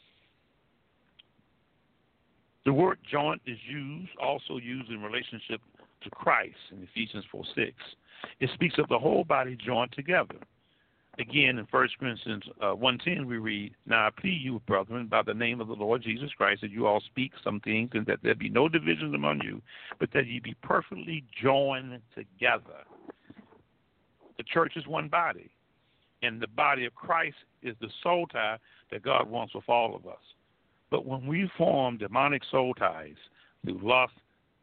The word joint is also used in relationship to Christ in Ephesians 4:6. It speaks of the whole body joined together. Again, in 1 Corinthians 1:10, we read, now I plead you, brethren, by the name of the Lord Jesus Christ, that you all speak some things, and that there be no divisions among you, but that ye be perfectly joined together. The church is one body, and the body of Christ is the soul tie that God wants with all of us. But when we form demonic soul ties through lust,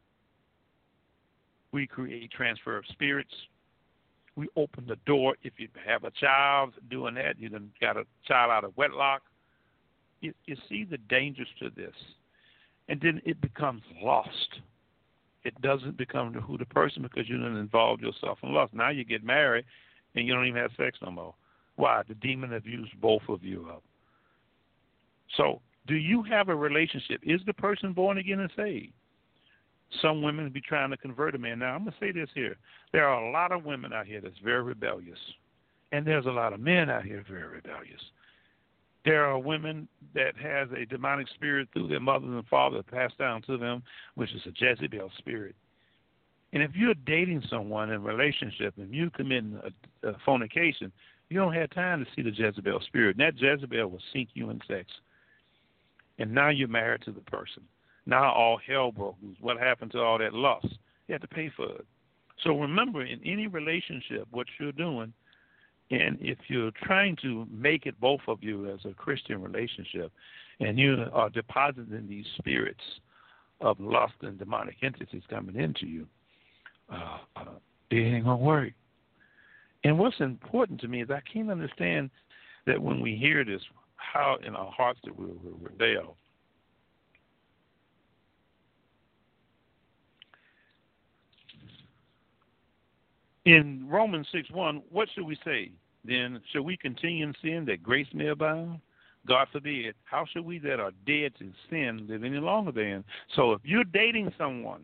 we create transfer of spirits. We open the door. If you have a child doing that, you done got a child out of wedlock. You see the dangers to this. And then it becomes lost. It doesn't become who the person because you done involved yourself in lust. Now you get married and you don't even have sex no more. Why? The demon have used both of you up. So do you have a relationship? Is the person born again and saved? Some women be trying to convert a man. Now, I'm going to say this here. There are a lot of women out here that's very rebellious. And there's a lot of men out here very rebellious. There are women that has a demonic spirit through their mothers and fathers passed down to them, which is a Jezebel spirit. And if you're dating someone in a relationship and you committing a fornication, you don't have time to see the Jezebel spirit. And that Jezebel will sink you in sex. And now you're married to the person. Now all hell broke loose. What happened to all that lust? You have to pay for it. So remember, in any relationship, what you're doing, and if you're trying to make it both of you as a Christian relationship, and you are depositing these spirits of lust and demonic entities coming into you, it ain't going to work. And what's important to me is I can't understand that when we hear this, how in our hearts that we'll rebel. In Romans 6:1, what should we say? Then shall we continue in sin that grace may abound? God forbid. How should we that are dead to sin live any longer then? So if you're dating someone,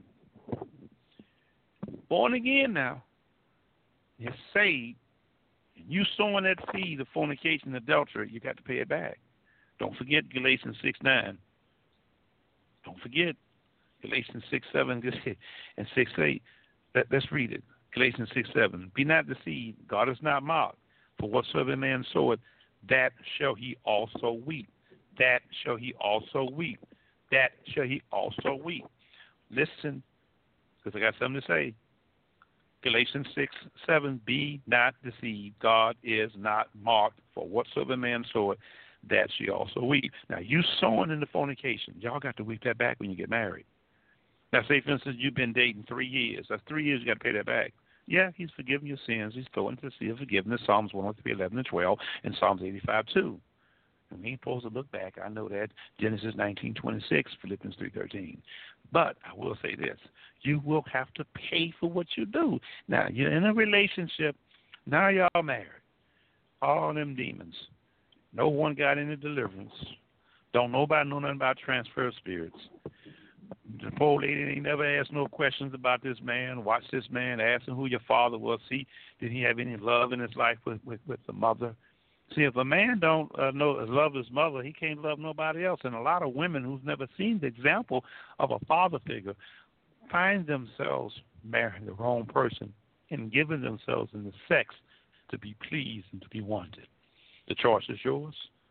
born again now, you're saved, and you sowing that seed of fornication and adultery, you got to pay it back. Don't forget Galatians 6:9. Don't forget Galatians 6:7 and 6:8. Let's read it. Galatians 6:7. Be not deceived. God is not mocked. For whatsoever man soweth, that shall he also reap. That shall he also reap. That shall he also reap. Listen, because I got something to say. Galatians 6:7. Be not deceived. God is not mocked. For whatsoever man soweth, that shall also reap. Now, you sowing into fornication. Y'all got to reap that back when you get married. Now, say, for instance, you've been dating 3 years. That's 3 years you got to pay that back. Yeah, he's forgiven your sins. He's throwing into the sea of forgiveness, Psalms 103:11-12, and Psalms 85:2. And we ain't supposed to look back. I know that. Genesis 19:26, Philippians 3:13. But I will say this. You will have to pay for what you do. Now, you're in a relationship. Now y'all married. All them demons. No one got any deliverance. Don't nobody know nothing about transfer of spirits. The poor lady ain't never asked no questions about this man. Watch this man, ask him who your father was. See, did he have any love in his life with the mother? See, if a man don't love his mother, he can't love nobody else. And a lot of women who've never seen the example of a father figure find themselves marrying the wrong person and giving themselves in the sex to be pleased and to be wanted. The choice is yours.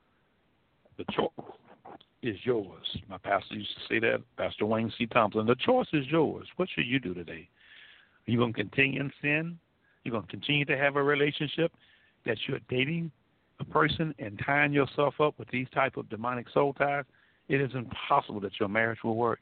The choice is yours. My pastor used to say that, Pastor Wayne C. Thompson. The choice is yours. What should you do today? Are you going to continue in sin? You're going to continue to have a relationship that you're dating a person and tying yourself up with these type of demonic soul ties? It is impossible that your marriage will work.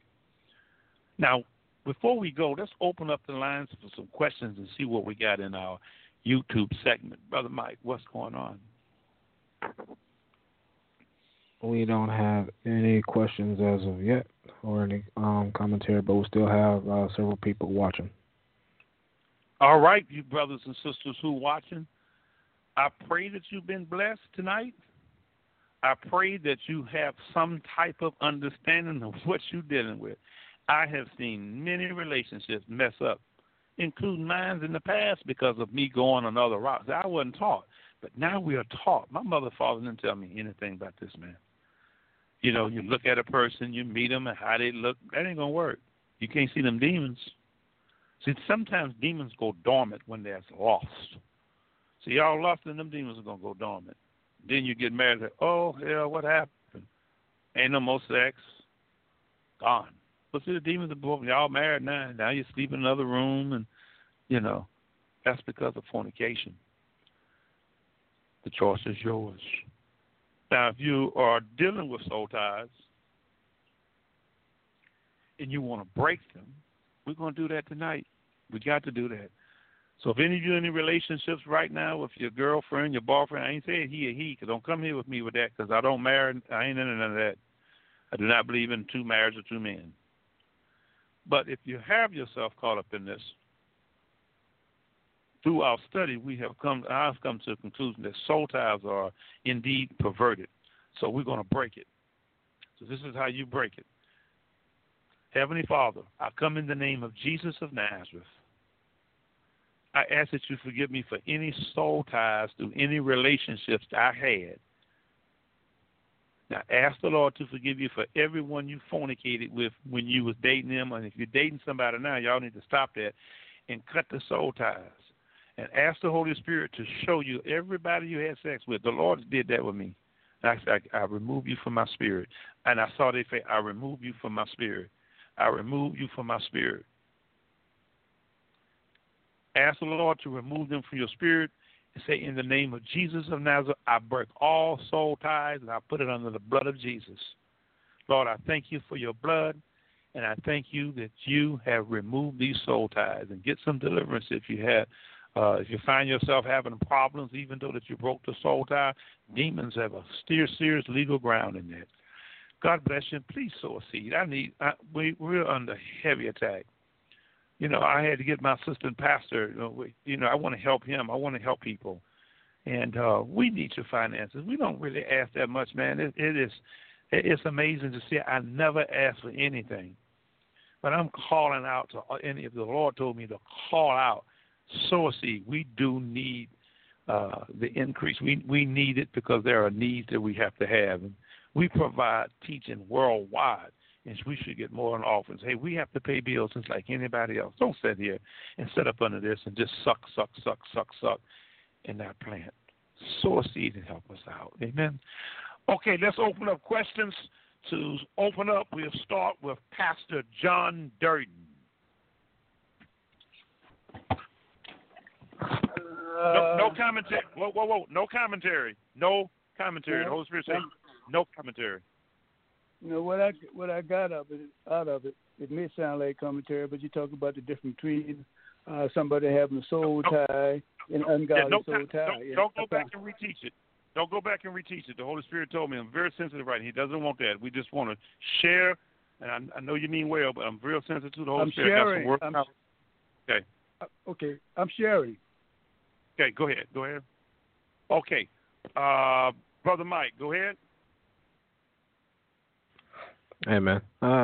Now, before we go, let's open up the lines for some questions and see what we got in our YouTube segment. Brother Mike, what's going on? We don't have any questions as of yet or any commentary, but we still have several people watching. All right, you brothers and sisters who are watching, I pray that you've been blessed tonight. I pray that you have some type of understanding of what you're dealing with. I have seen many relationships mess up, including mine in the past because of me going on other routes. I wasn't taught, but now we are taught. My mother and father didn't tell me anything about this, man. You know, you look at a person, you meet them, and how they look, that ain't going to work. You can't see them demons. See, sometimes demons go dormant when they're lost. See, y'all lost and them demons are going to go dormant. Then you get married and say, oh, hell, what happened? Ain't no more sex. Gone. But see, the demons are both, y'all married now. Now you sleep in another room, and, you know, that's because of fornication. The choice is yours. Now, if you are dealing with soul ties and you want to break them, we're going to do that tonight. We got to do that. So if any of you in any relationships right now with your girlfriend, your boyfriend, I ain't saying he or he, because don't come here with me with that, because I don't marry, I ain't into none of that. I do not believe in two marriages or two men. But if you have yourself caught up in this, through our study, I've come to the conclusion that soul ties are indeed perverted. So we're going to break it. So this is how you break it. Heavenly Father, I come in the name of Jesus of Nazareth. I ask that you forgive me for any soul ties through any relationships that I had. Now, ask the Lord to forgive you for everyone you fornicated with when you was dating them. And if you're dating somebody now, y'all need to stop that and cut the soul ties. And ask the Holy Spirit to show you everybody you had sex with. The Lord did that with me. I remove you from my spirit. And I saw their face. I remove you from my spirit. I remove you from my spirit. Ask the Lord to remove them from your spirit and say, in the name of Jesus of Nazareth, I break all soul ties and I put it under the blood of Jesus. Lord, I thank you for your blood, and I thank you that you have removed these soul ties. And get some deliverance if you have. If you find yourself having problems, even though that you broke the soul tie, demons have a serious legal ground in that. God bless you. Please sow a seed. We're under heavy attack. You know, I had to get my assistant pastor. I want to help him. I want to help people, and we need your finances. We don't really ask that much, man. It's amazing to see. I never ask for anything, but I'm calling out to any of the Lord told me to call out. Sow a seed. We do need the increase. We need it because there are needs that we have to have. And we provide teaching worldwide, and we should get more in offerings. Hey, we have to pay bills just like anybody else. Don't sit here and sit up under this and just suck in that plant. Sow a seed and help us out. Amen. Okay, let's open up questions. To open up, we'll start with Pastor John Durden. No commentary. Whoa. No commentary. No commentary. The Holy Spirit says no commentary. You know what I got out of it. It may sound like commentary, but you talk about the difference between somebody having a soul tie and ungodly soul tie. Don't go back and reteach it. Don't go back and reteach it. The Holy Spirit told me I'm very sensitive right now. He doesn't want that. We just want to share, and I know you mean well, but I'm real sensitive to the Holy Spirit. Okay. Okay, I'm sharing. Okay, go ahead. Okay. Brother Mike, go ahead. Hey, man.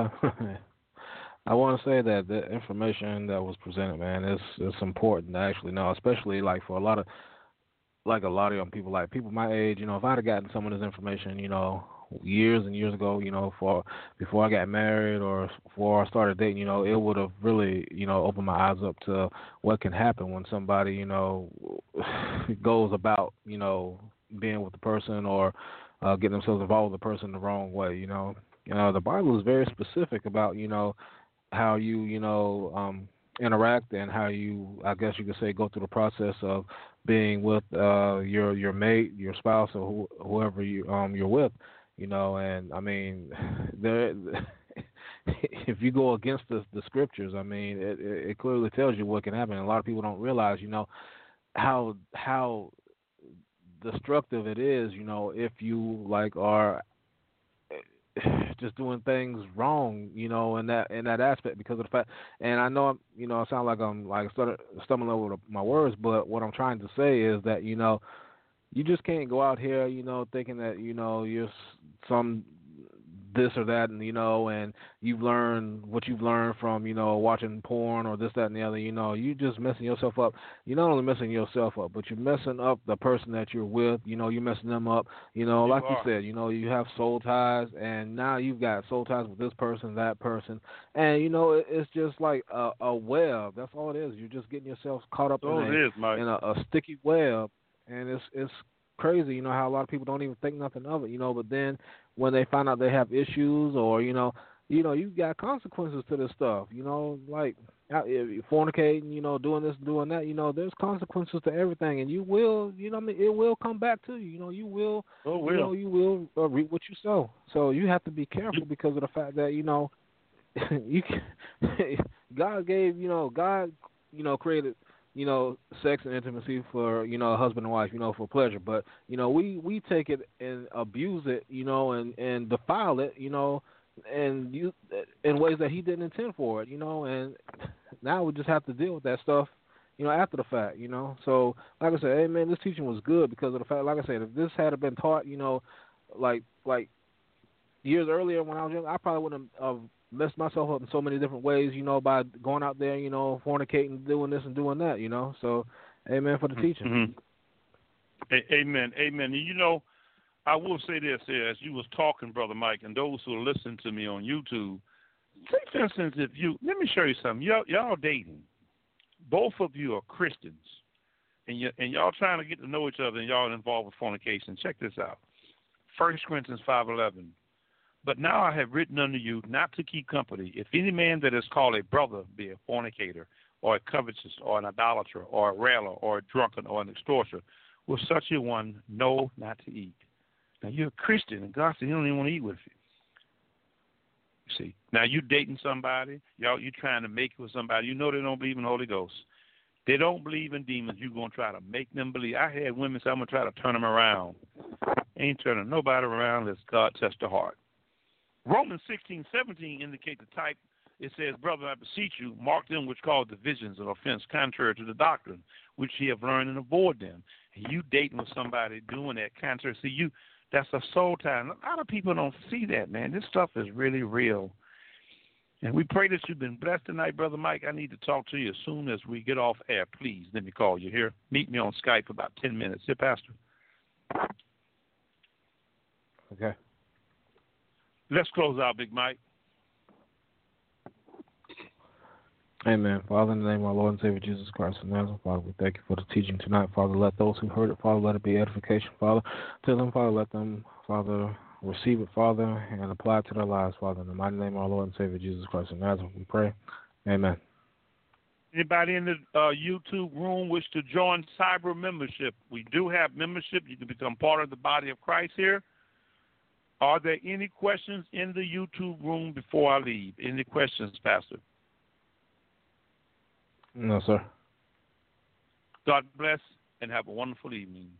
I want to say that the information that was presented, man, is important to actually know, especially like for a lot of young people, like people my age. You know, if I'd have gotten some of this information, you know, years and years ago, you know, before I got married or before I started dating, you know, it would have really, you know, opened my eyes up to what can happen when somebody, you know, goes about, you know, being with the person or getting themselves involved with the person the wrong way. You know, the Bible is very specific about, you know, how you, you know, interact and how you, I guess you could say, go through the process of being with your mate, your spouse, or whoever you're with. You know, and I mean, if you go against the scriptures, I mean, it clearly tells you what can happen. And a lot of people don't realize, you know, how destructive it is, you know, if you like are just doing things wrong, in that aspect because of the fact. And I know, I sound like I'm stumbling over my words, but what I'm trying to say is that you just can't go out here, thinking that you're some this or that, and you've learned what you've learned from watching porn or this, that, and the other. You just messing yourself up. You're not only messing yourself up, but you're messing up the person that you're with. You're messing them up. Like you said, you have soul ties, and now you've got soul ties with this person, that person, and it's just like a web. That's all it is. You're just getting yourself caught up in a sticky web, and it's crazy, how a lot of people don't even think nothing of it, but then when they find out they have issues or, you got consequences to this stuff, like fornicating, doing this, doing that, there's consequences to everything, and you will, it will come back to you, you will, you will reap what you sow. So you have to be careful because of the fact that, you can, God gave, God, created, sex and intimacy for, a husband and wife, for pleasure. But, we take it and abuse it, and defile it, and you in ways that he didn't intend for it, and now we just have to deal with that stuff, after the fact, So, like I said, hey, man, this teaching was good because of the fact, like I said, if this had been taught, like years earlier when I was young, I probably wouldn't have messed myself up in so many different ways, by going out there, fornicating, doing this and doing that, So, amen for the teaching. Mm-hmm. Amen. Amen. And, I will say this here, as you was talking, Brother Mike, and those who are listening to me on YouTube, say, for instance, let me show you something. Y'all dating. Both of you are Christians, and y'all trying to get to know each other, and y'all involved with fornication. Check this out. 1 Corinthians 5:11. But now I have written unto you not to keep company. If any man that is called a brother be a fornicator, or a covetous, or an idolater, or a railer, or a drunken, or an extortioner, with such a one know not to eat. Now you're a Christian, and God said He don't even want to eat with you. You see, now you dating somebody, you trying to make it with somebody. They don't believe in the Holy Ghost. They don't believe in demons. You're gonna try to make them believe. I had women say, I'm gonna try to turn them around. Ain't turning nobody around unless God touch the heart. Romans 16:17 indicate the type. It says, Brother, I beseech you, mark them which cause divisions and offense contrary to the doctrine, which ye have learned and avoid them. And you dating with somebody doing that contrary. See, that's a soul tie. A lot of people don't see that, man. This stuff is really real. And we pray that you've been blessed tonight, Brother Mike. I need to talk to you as soon as we get off air. Please, let me call you here. Meet me on Skype for about 10 minutes. Here, Pastor. Okay. Let's close out, Big Mike. Amen. Father, in the name of our Lord and Savior Jesus Christ of Nazareth, Father, we thank you for the teaching tonight. Father, let those who heard it, Father, let it be edification, Father. To them, Father, let them, Father, receive it, Father, and apply it to their lives, Father. In the mighty name of our Lord and Savior Jesus Christ of Nazareth, we pray. Amen. Anybody in the YouTube room wish to join Cyber membership? We do have membership. You can become part of the body of Christ here. Are there any questions in the YouTube room before I leave? Any questions, Pastor? No, sir. God bless and have a wonderful evening.